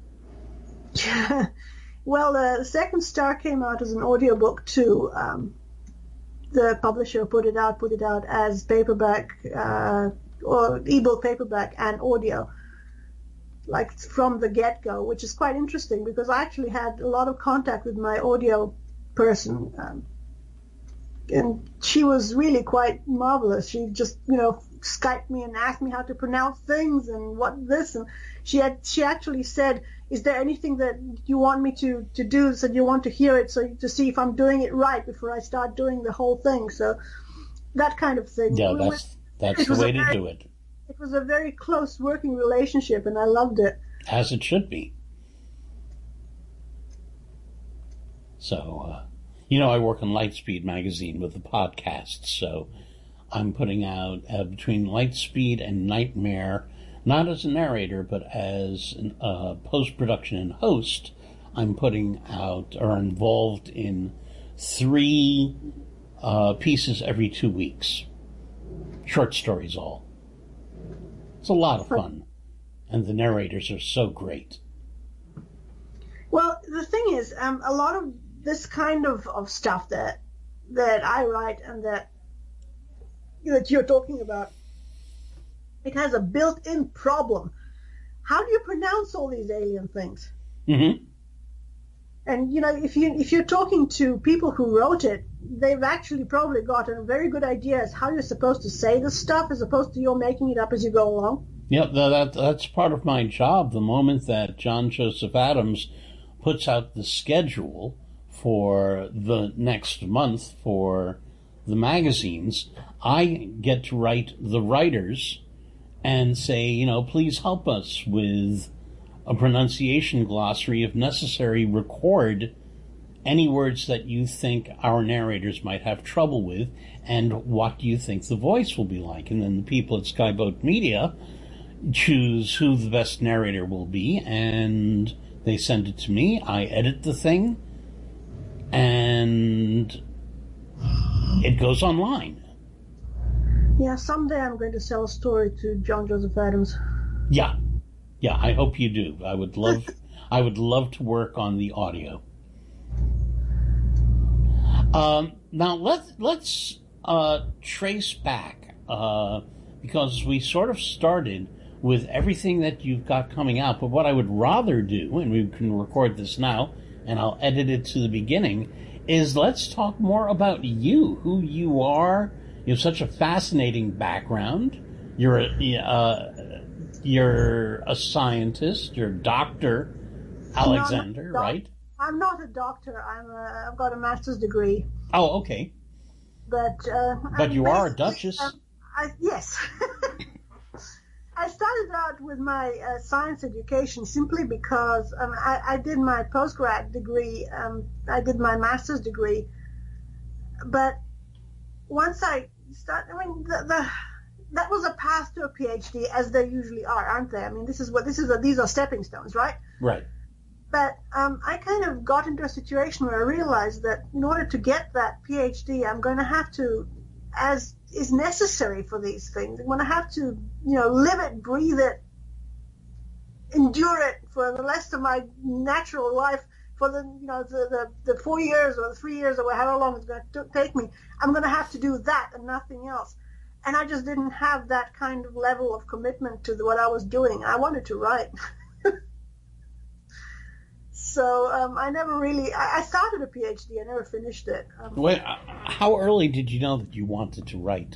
Well, the Second Star came out as an audiobook too. The publisher put it out as paperback or ebook, paperback, and audio, like from the get-go, which is quite interesting because I actually had a lot of contact with my audio person, and she was really quite marvelous. She just, Skyped me and asked me how to pronounce things and what this, and she actually said, is there anything that you want me to do, so you want to hear it, so to see if I'm doing it right before I start doing the whole thing. So that kind of thing. Yeah, that's the way to do it. It was a very close working relationship, and I loved it. As it should be. So, I work on Lightspeed magazine with the podcast, so I'm putting out between Lightspeed and Nightmare, not as a narrator, but as a post-production and host, I'm putting out, or involved in 3 pieces every 2 weeks. Short stories all. It's a lot of fun. And the narrators are so great. Well, the thing is, a lot of this kind of stuff that I write and that you're talking about, it has a built-in problem. How do you pronounce all these alien things? Mm-hmm. And, if you're talking to people who wrote it, they've actually probably gotten a very good idea as how you're supposed to say the stuff as opposed to you're making it up as you go along. Yep, that's part of my job. The moment that John Joseph Adams puts out the schedule for the next month for the magazines, I get to write the writers and say, please help us with a pronunciation glossary. If necessary, record any words that you think our narrators might have trouble with, and what do you think the voice will be like. And then the people at Skyboat Media choose who the best narrator will be, and they send it to me. I edit the thing, and it goes online. Yeah, someday I'm going to sell a story to John Joseph Adams. Yeah, I hope you do. I would love to work on the audio. Now let's trace back, because we sort of started with everything that you've got coming out. But what I would rather do, and we can record this now, and I'll edit it to the beginning, is let's talk more about you, who you are. You have such a fascinating background. You're a scientist. You're Dr. Alexander, right? I'm not a doctor. I've got a master's degree. Oh, okay. But you are a duchess. Yes. I started out with my science education simply because I did my postgrad degree. I did my master's degree. But once I started, that was a path to a PhD, as they usually are, aren't they? I mean, these are stepping stones, right? Right. But I kind of got into a situation where I realized that in order to get that PhD, I'm going to have to, as is necessary for these things, I'm going to have to, live it, breathe it, endure it for the rest of my natural life, for the 4 years or the 3 years or however long it's going to take me. I'm going to have to do that and nothing else. And I just didn't have that kind of level of commitment to what I was doing. I wanted to write. So I never really, I started a PhD, I never finished it. Wait, how early did you know that you wanted to write?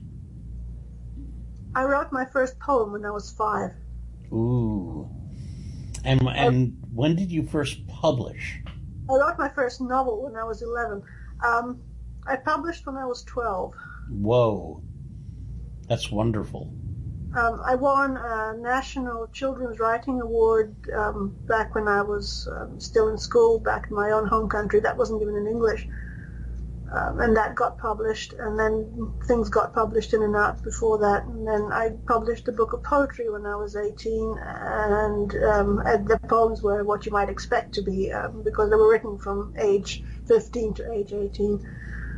I wrote my first poem when I was 5. Ooh. And when did you first publish? I wrote my first novel when I was 11. I published when I was 12. Whoa. That's wonderful. I won a National Children's Writing Award back when I was still in school, back in my own home country. That wasn't even in English. And that got published, and then things got published in and out before that. And then I published a book of poetry when I was 18, and the poems were what you might expect to be, because they were written from age 15 to age 18.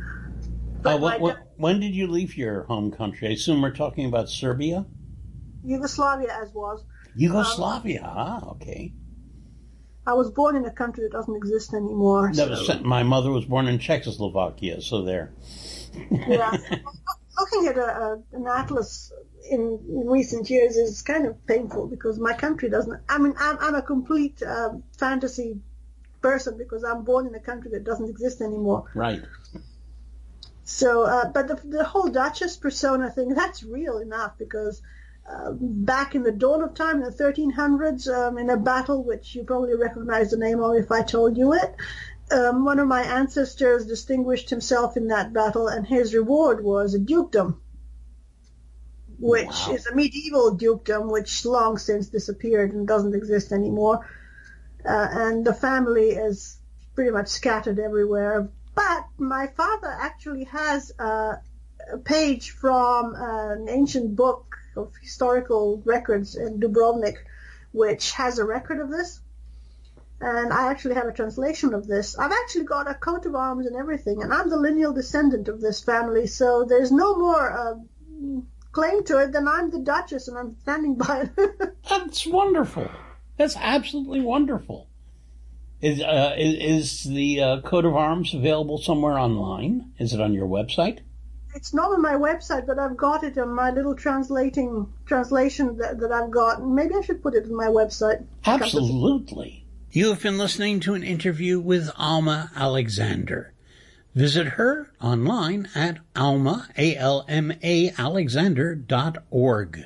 When did you leave your home country? I assume we're talking about Serbia? Yugoslavia, as was. Yugoslavia, okay. I was born in a country that doesn't exist anymore. My mother was born in Czechoslovakia, so there. Yeah. Looking at an atlas in recent years is kind of painful, because my country doesn't... I'm a complete fantasy person, because I'm born in a country that doesn't exist anymore. Right. So, but the whole Duchess persona thing, that's real enough, because back in the dawn of time, in the 1300s, in a battle which you probably recognize the name of if I told you it, one of my ancestors distinguished himself in that battle, and his reward was a dukedom, which is a medieval dukedom which long since disappeared and doesn't exist anymore. And the family is pretty much scattered everywhere. But my father actually has a page from an ancient book of historical records in Dubrovnik, which has a record of this. And I actually have a translation of this. I've actually got a coat of arms and everything, and I'm the lineal descendant of this family, so there's no more claim to it than I'm the Duchess, and I'm standing by it. That's wonderful. That's absolutely wonderful. Is the coat of arms available somewhere online? Is it on your website? It's not on my website, but I've got it on my little translation that I've got. Maybe I should put it on my website. Absolutely. You have been listening to an interview with Alma Alexander. Visit her online at Alma, A-L-M-A, Alexander.org.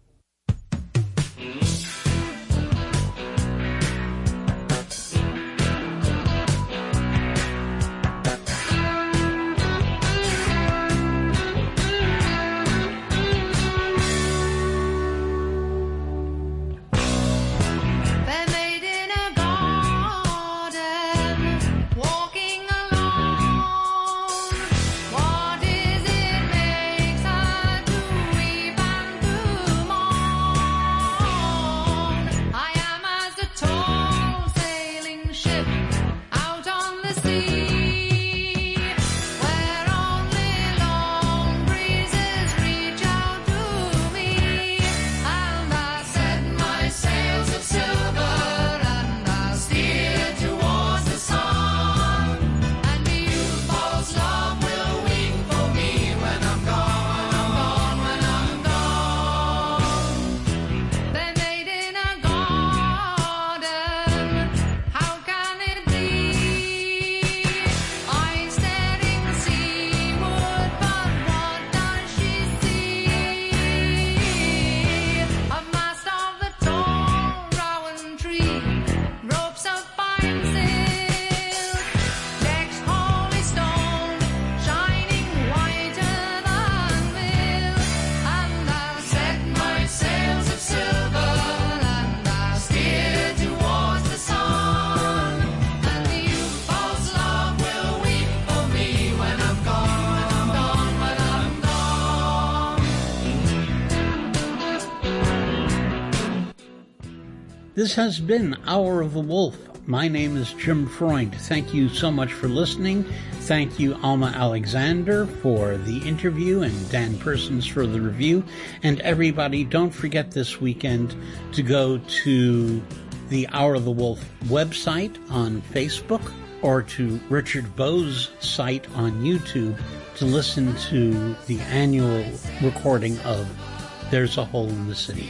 This has been Hour of the Wolf. My name is Jim Freund. Thank you so much for listening. Thank you, Alma Alexander, for the interview, and Dan Persons for the review. And everybody, don't forget this weekend to go to the Hour of the Wolf website on Facebook or to Richard Bowes' site on YouTube to listen to the annual recording of There's a Hole in the City.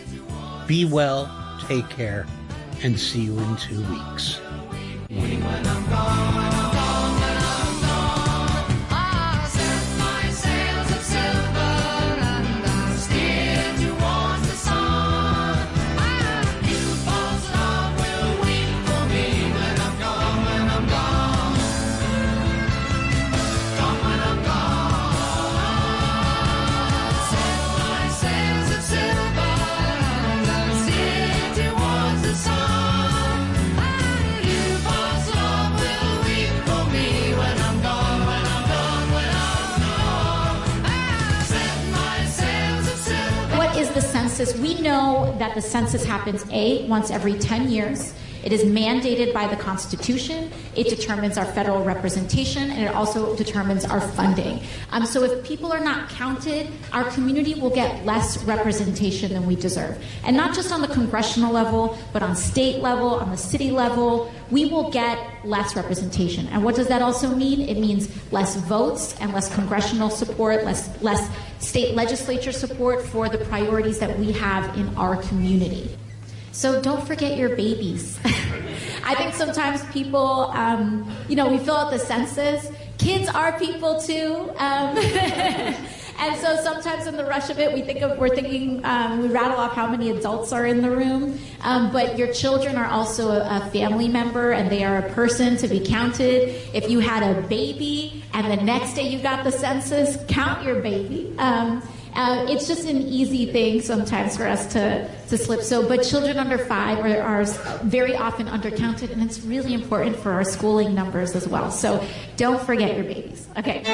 Be well. Take care, and see you in 2 weeks. We know that the census happens, once every 10 years. It is mandated by the Constitution. It determines our federal representation, and it also determines our funding. So if people are not counted, our community will get less representation than we deserve. And not just on the congressional level, but on state level, on the city level, we will get less representation. And what does that also mean? It means less votes and less congressional support, less state legislature support for the priorities that we have in our community. So don't forget your babies. I think sometimes people, we fill out the census. Kids are people too. And so sometimes in the rush of it, we rattle off how many adults are in the room. But your children are also a family member, and they are a person to be counted. If you had a baby and the next day you got the census, count your baby. It's just an easy thing sometimes for us to slip. But children under 5 are very often undercounted, and it's really important for our schooling numbers as well. So don't forget your babies. Okay.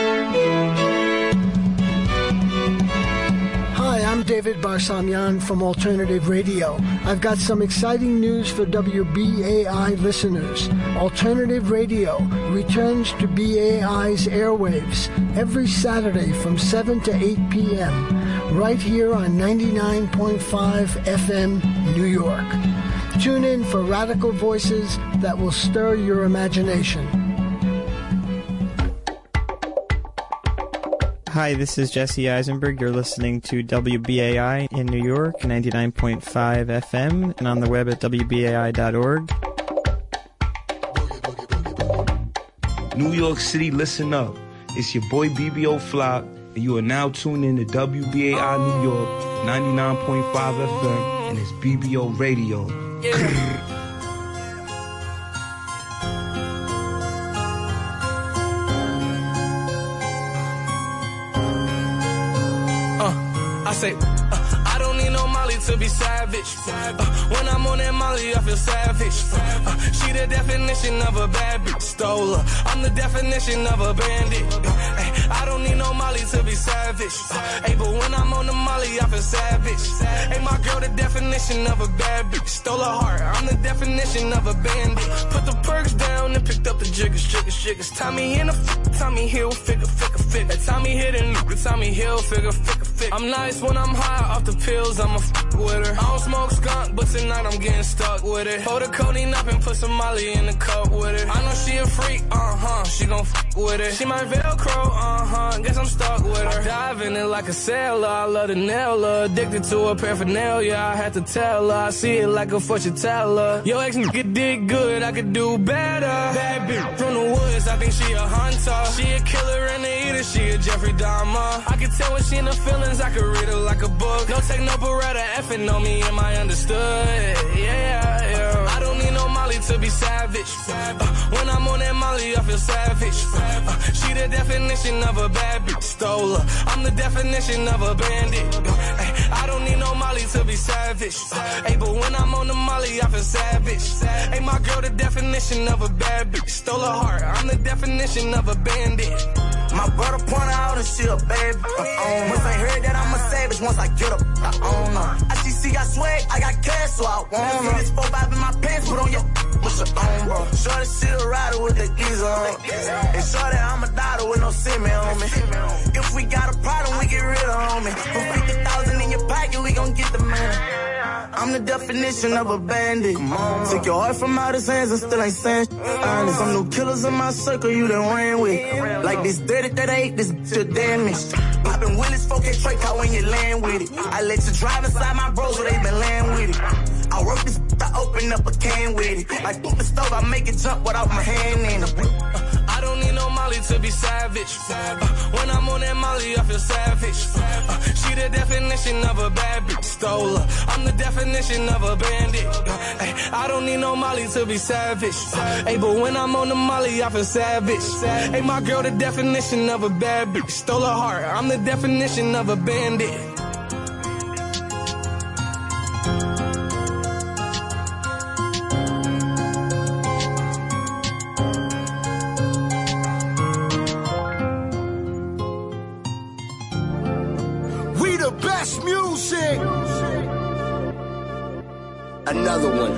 Hi, I'm David Barsamyan from Alternative Radio. I've got some exciting news for WBAI listeners. Alternative Radio returns to BAI's airwaves every Saturday from 7 to 8 p.m. right here on 99.5 FM, New York. Tune in for radical voices that will stir your imagination. Hi, this is Jesse Eisenberg. You're listening to WBAI in New York, 99.5 FM, and on the web at WBAI.org. New York City, listen up. It's your boy BBO Flock, and you are now tuned in to WBAI New York 99.5 FM, and it's BBO Radio. I say, I don't need no Molly to be savage. When I'm on that Molly, I feel savage. She the definition of a bad bitch. Stole her. I'm the definition of a bandit. I don't need no Molly to be savage. But when I'm on the Molly, I feel savage. My girl, the definition of a bad bitch. Stole her heart. I'm the definition of a bandit. Put the perks down and picked up the jiggers. Tommy in the Tommy Hill, figure. Tommy hit and Tommy Hill, figure. I'm nice when I'm high off the pills, I'ma with her. I don't smoke skunk, but tonight I'm getting stuck with it. Hold the codeine up and put some Molly in the cup with it. I know she a freak, she gon' with it. She my Velcro, guess I'm stuck with her. I dive in it like a sailor, I love to nail her. Addicted to her paraphernalia, I had to tell her. I see it like a fortune teller. Yo, ex nigga did good, I could do better. Bad bitch from the woods, I think she a hunter. She a killer and a eater, she a Jeffrey Dahmer. I can tell when she in the feelings, I could read her like a book. No take no beretta, effing on me, am I understood? Yeah. I don't need no Molly to be savage. When I'm on that Molly, I feel savage. She the definition of a bad bitch. Stole her. I'm the definition of a bandit. I don't need no Molly to be savage. But when I'm on the Molly, I feel savage. My girl, the definition of a bad bitch. Stole her heart. I'm the definition of a bandit. My brother point out and she a baby. Once I heard that I'm a savage, once I get up, I own her. ICC got swag, I got cash, so I want her. This 4-5 in my pants, put on your what's your own, bro. Shorty, she a rider with the geezer on. And shorty, I'm a daughter with no semen on me. If we got a problem, we get rid of homie. For 50,000 in your pocket, we gon' get the man. I'm the definition of a bandit. Took your heart from out his hands and still ain't saying honest. Some new killers in my circle you done ran with. Like this 30-38, this bitch damaged. Poppin' Willis, 4K Trey car when you land with it. I let you drive inside my bros where they been land with it. I work this I open up a can with it. Like boot the stove, I make it jump without my hand in it. I don't need no Molly to be savage. When I'm on that Molly, I feel savage. She the definition of a bad bitch. Stole her. I'm the definition of a bandit. I don't need no Molly to be savage. But when I'm on the Molly, I feel savage. My girl, the definition of a bad bitch. Stole her heart. I'm the definition of a bandit. Best music. Another one.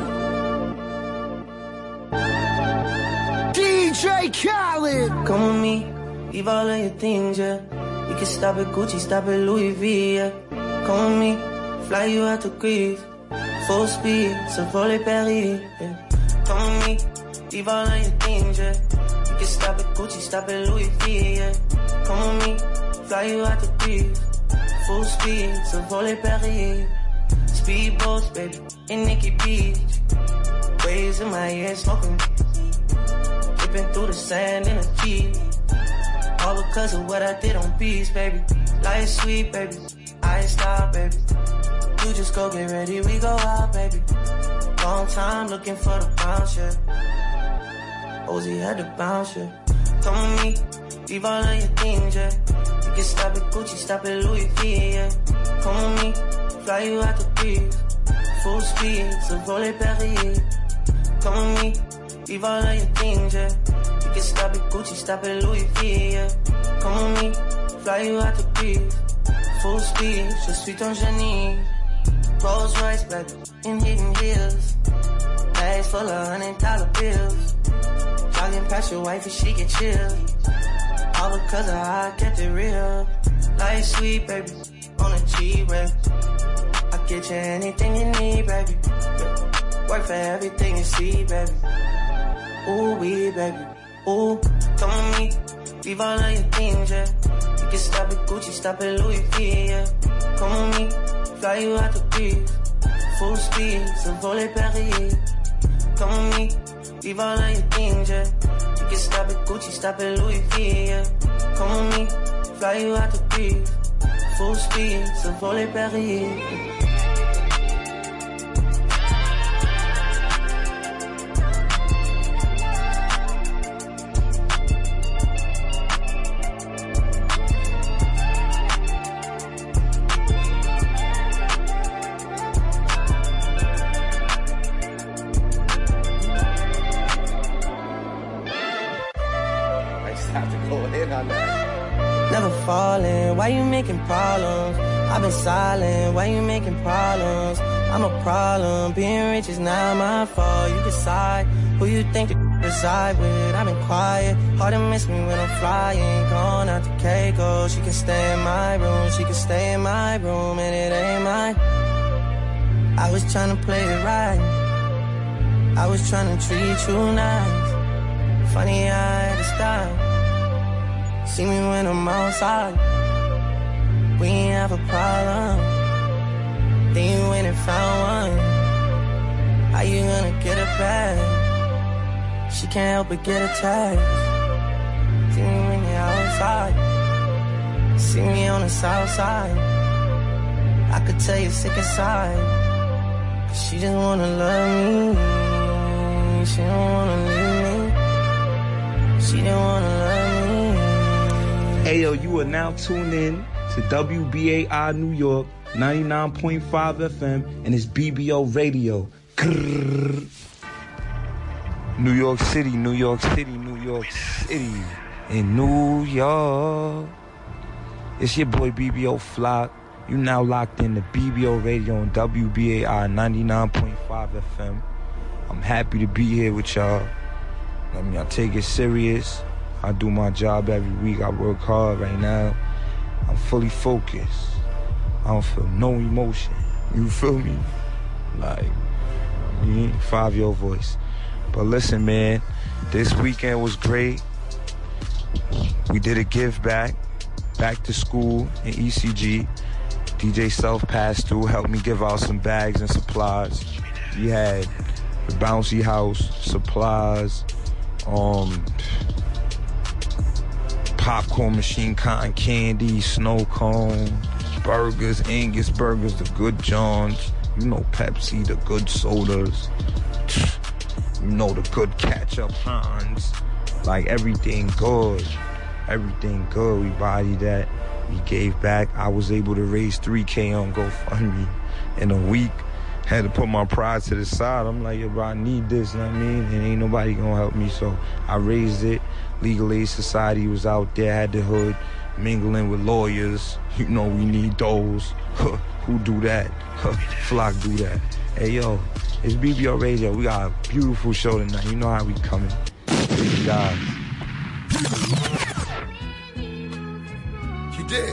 DJ Khaled. Come with me, leave all of your things, yeah. You can stop at Gucci, stop at Louis V, yeah. Come with me, fly you out to Greece. Full speed, so volley Paris, yeah. Come with me, leave all of your things, yeah. You can stop at Gucci, stop at Louis V, yeah. Come with me, fly you out to Greece. Full speed, so volley Paris. Speedboats, baby, in Nikki Beach. Waves in my ear, smoking. Dipping through the sand in a Jeep. All because of what I did on beats, baby. Life sweet, baby. Iced out, baby. You just go get ready, we go out, baby. Long time looking for the bounce, yeah. Ozzy had to bounce, yeah. Come with me, leave all of your things, yeah. You can stop at Gucci, stop at Louis V, yeah. Come with me, fly you out to Greece. Full speed, so volley Paris. Come with me, leave all of your things, yeah. You can stop at Gucci, stop at Louis V, yeah. Come with me, fly you out to Greece. Full speed, je suis ton génie. Rolls Royce, baby, in hidden hills. Bags full of $100 bills. Jogging past your wife and she get chill. All because of how I kept it real. Life sweet, baby, on a G-Rex. I get you anything you need, baby. Work for everything you see, baby. Ooh, we, baby. Ooh, come with me, leave all of your things, yeah. You can stop at Gucci, stop at Louis V, yeah. Come with me, fly you out to Greece. Full speed, so volley Paris. Come with me, leave all of your things, yeah. can stop at Gucci, stop at Louis V, yeah. Come with me, fly you out to breathe. Full speed, so volley Paris. Never falling, why you making problems? I've been silent, why you making problems? I'm a problem, being rich is not my fault. You decide who you think to reside with. I've been quiet, hard to miss me when I'm flying. Gone out to Keiko, she can stay in my room. She can stay in my room and it ain't mine. I was trying to play it right, I was trying to treat you nice. Funny I had to stop. See me when I'm outside, we ain't have a problem. Then you went and found one. How you gonna get it back? She can't help but get attached. See me when you're outside, see me on the south side. I could tell you're sick inside, 'cause she just wanna love me. She don't wanna leave me. She don't wanna love me. Ayo, you are now tuned in to WBAI New York, 99.5 FM, and it's BBO Radio. Grrr. New York City, New York City, New York City, in New York. It's your boy BBO Flock. You now locked in to BBO Radio on WBAI 99.5 FM. I'm happy to be here with y'all. I mean, I take it serious. I do my job every week. I work hard right now. I'm fully focused. I don't feel no emotion. You feel me? Like, I mean, 5-year voice. But listen, man, this weekend was great. We did a give back to school in ECG. DJ Self passed through, helped me give out some bags and supplies. We had the bouncy house, supplies, popcorn machine, cotton candy, snow cone, burgers, Angus burgers, the good Johns, you know, Pepsi, the good sodas, you know, the good ketchup, Hans, like everything good. We bodied that. We gave back. I was able to raise $3K on GoFundMe in a week. Had to put my pride to the side. I'm like, yo, bro, I need this, you know what I mean? And ain't nobody gonna help me, so I raised it. Legal Aid Society was out there, had the hood, mingling with lawyers. You know we need those. Who do that? Flock do that. Hey, yo, it's BBO Radio. We got a beautiful show tonight. You know how we coming. Hey, guys. You did.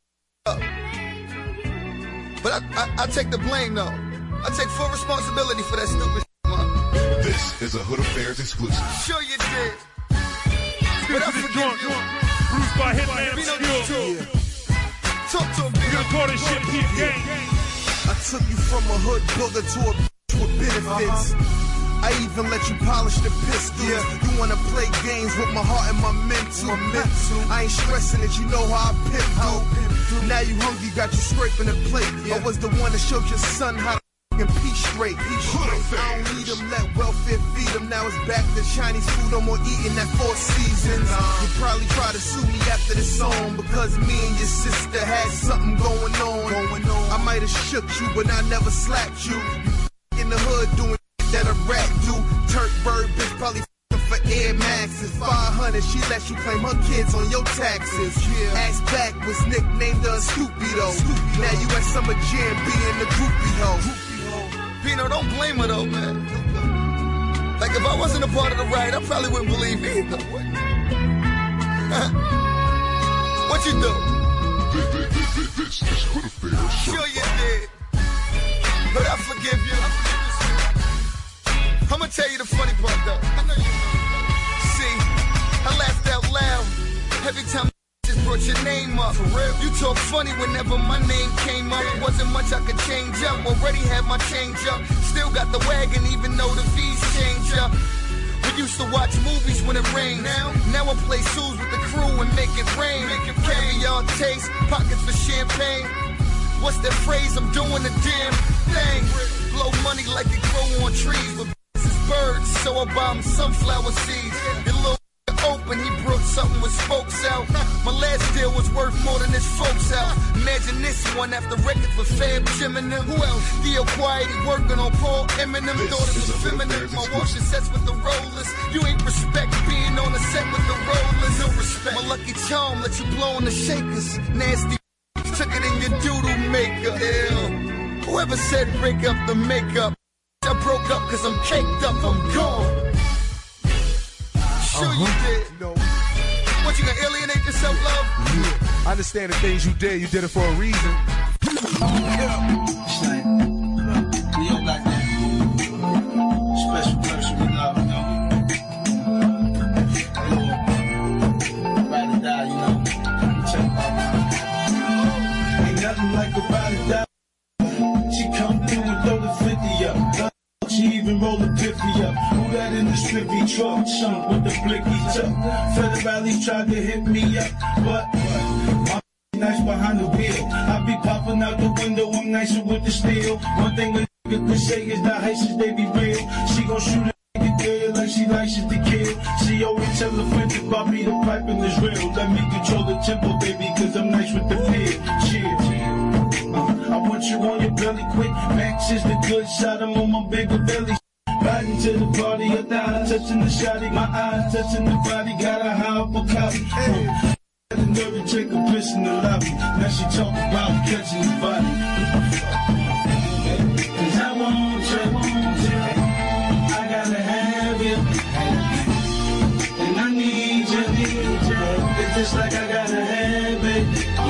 But I take the blame, though. I take full responsibility for that stupid shit, man. This is a Hood Affairs exclusive. Sure you did. But I forgive you. Bruised by Hitman Obscure. Talk to him, you recorded shit, Peep Gang. I took you from a hood booger to a bitch with benefits. I even let you polish the pistol. You wanna play games with my heart and my mental. I ain't stressing it, you know how I pimp do. Now you hungry, got you scraping the plate. I was the one that showed your son how to pee straight. I don't need them, let welfare feed them. Now it's back to Chinese food, no more eating that 4 Seasons. You probably try to sue me after this song because me and your sister had something going on. I might have shook you, but I never slapped you. You in the hood doing that a rat do. Turk bird bitch probably for Air Maxes. 500, she let you claim her kids on your taxes. Ass back was nicknamed the Stupido. Now you at Summer Jam being the groupie hoe. Pino, don't blame her though, man. Like if I wasn't a part of the riot, I probably wouldn't believe either. What you do? This is Hood Affairs. Sure you did. But I forgive you. I'm gonna tell you the funny part though. I know you know. See, I laughed out loud every time just brought your name up. For real. You talk funny whenever my name came up. Wasn't much I could change up. Already had my change up. Still got the wagon even though the fees change up. When Used to watch movies when it rained. Now I play suits with the crew and make it rain. Caviar taste, pockets for champagne. What's that phrase? I'm doing the damn thing. Blow money like it grow on trees. But birds, so I buy them sunflower seeds. The little open, he broke something with spokes out. My last deal was worth more than his folks out. Imagine this one after records with Fab Jim and them. Who else? Theo Quiety working on Paul Eminem. Thought it was feminine. My washing sets with the rollers. You ain't respect being on the set with the rollers. No respect. My lucky charm let you blow on the shakers. Nasty took it in your doodle maker. Ew. Whoever said break up the makeup, I broke up cause I'm caked up, I'm gone. Sure you did. What, you gonna alienate yourself, love? Yeah. I understand the things you did it for a reason. We all got that special person we love, you know. Ride or die, you know. Check about mine. Ain't nothing like a ride or die. She come through and throw the 50 up. She even roll the 50 up. Who that in the strippy truck? Chunk with the blicky tuck. Federal Valley tried to hit me up, but my nice behind the wheel. I be popping out the window, I'm nicer with the steel. One thing a nigga can say is the heists, they be real. She gon' shoot a nigga dead like she likes it to kill. She always tell the friends about me, the piping is real. Let me control the tempo, baby, cause I'm nice with the pill. Cheers. I want you on your belly quick. Max is the good shot, I'm on my bigger belly. Riding to the party, a thigh touching the shotty. My eyes touching the body, got a high up a copy. Had the nerve to take a piss in the lobby. Now she talk about catching the body. Cause I want you, I gotta have you. And I need you, it's just like I gotta have it.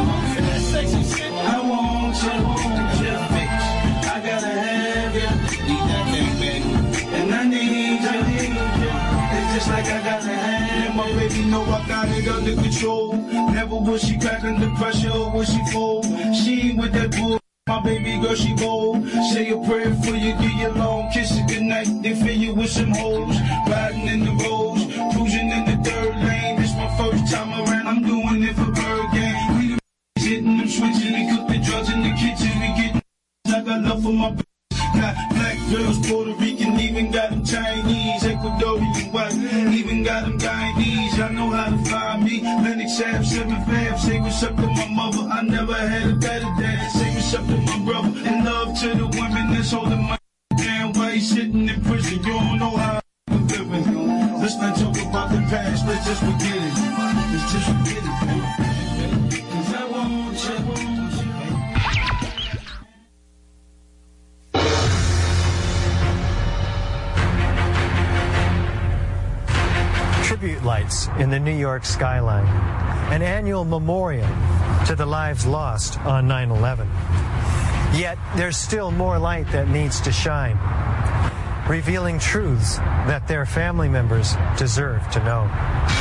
I want you, bitch. I gotta have you. Need that thing, baby. And I need you. It's just like I gotta have you. My baby know I got it under control. Never will she crack under pressure or will she fold. She ain't with that bull. My baby girl, she bold. Say a prayer for you, give you a long kiss it goodnight. Then fill you with some hoes. Riding in the roads, cruising in the third lane. This my first time around. I'm doing it for bird game. We the hitting them switching and cook the drugs in the kitchen. We getting I got love for my bitch. Got black girls, Puerto Rican, even got them Chinese, Ecuadorian white, even got them Guyanese. I know how to find me. Lennox Ave, 7th Ave. Say what's up to my mother. I never had a better dad. Say what's up to my brother. And love to the women that's holding my down while he's sitting in prison. You don't know how I'm living. Let's not talk about the past. Let's just forget it. Let's just forget it, man. Cause I want you. Tribute lights in the New York skyline, an annual memorial to the lives lost on 9/11. Yet there's still more light that needs to shine, revealing truths that their family members deserve to know.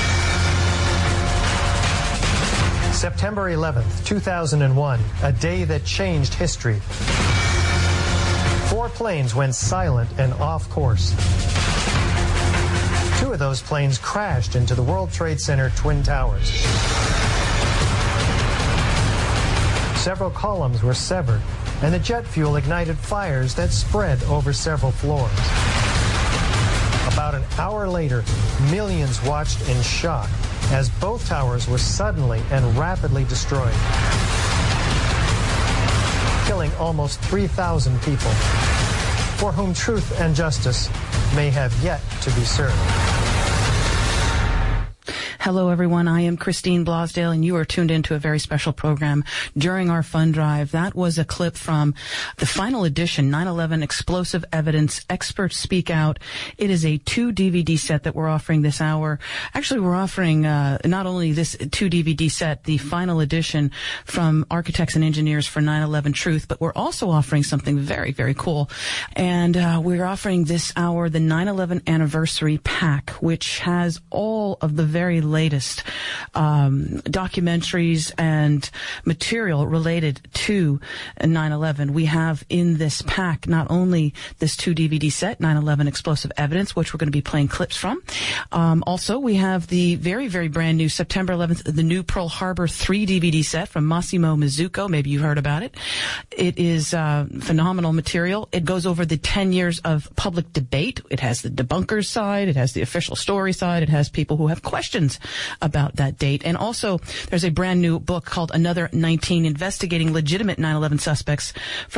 September 11th, 2001, a day that changed history. 4 planes went silent and off course. 2 of those planes crashed into the World Trade Center Twin Towers. Several columns were severed, and the jet fuel ignited fires that spread over several floors. About an hour later, millions watched in shock as both towers were suddenly and rapidly destroyed, killing almost 3,000 people, for whom truth and justice may have yet to be served. Hello, everyone. I am Christine Blosdale, and you are tuned into a very special program during our fund drive. That was a clip from the final edition, 9/11 Explosive Evidence, Experts Speak Out. It is a 2 DVD set that we're offering this hour. Actually, we're offering not only this 2 DVD set, the final edition from Architects and Engineers for 9/11 Truth, but we're also offering something very, very cool. And we're offering this hour the 9/11 Anniversary Pack, which has all of the very latest latest documentaries and material related to 9/11. We have in this pack not only this 2 DVD set, 9/11 Explosive Evidence, which we're going to be playing clips from. Also, we have the very, very brand new September 11th, the new Pearl Harbor 3 DVD set from Massimo Mizuko. Maybe you've heard about it. It is phenomenal material. It goes over the 10 years of public debate. It has the debunkers side. It has the official story side. It has people who have questions about that date. And also, there's a brand new book called Another 19, Investigating Legitimate 9/11 Suspects from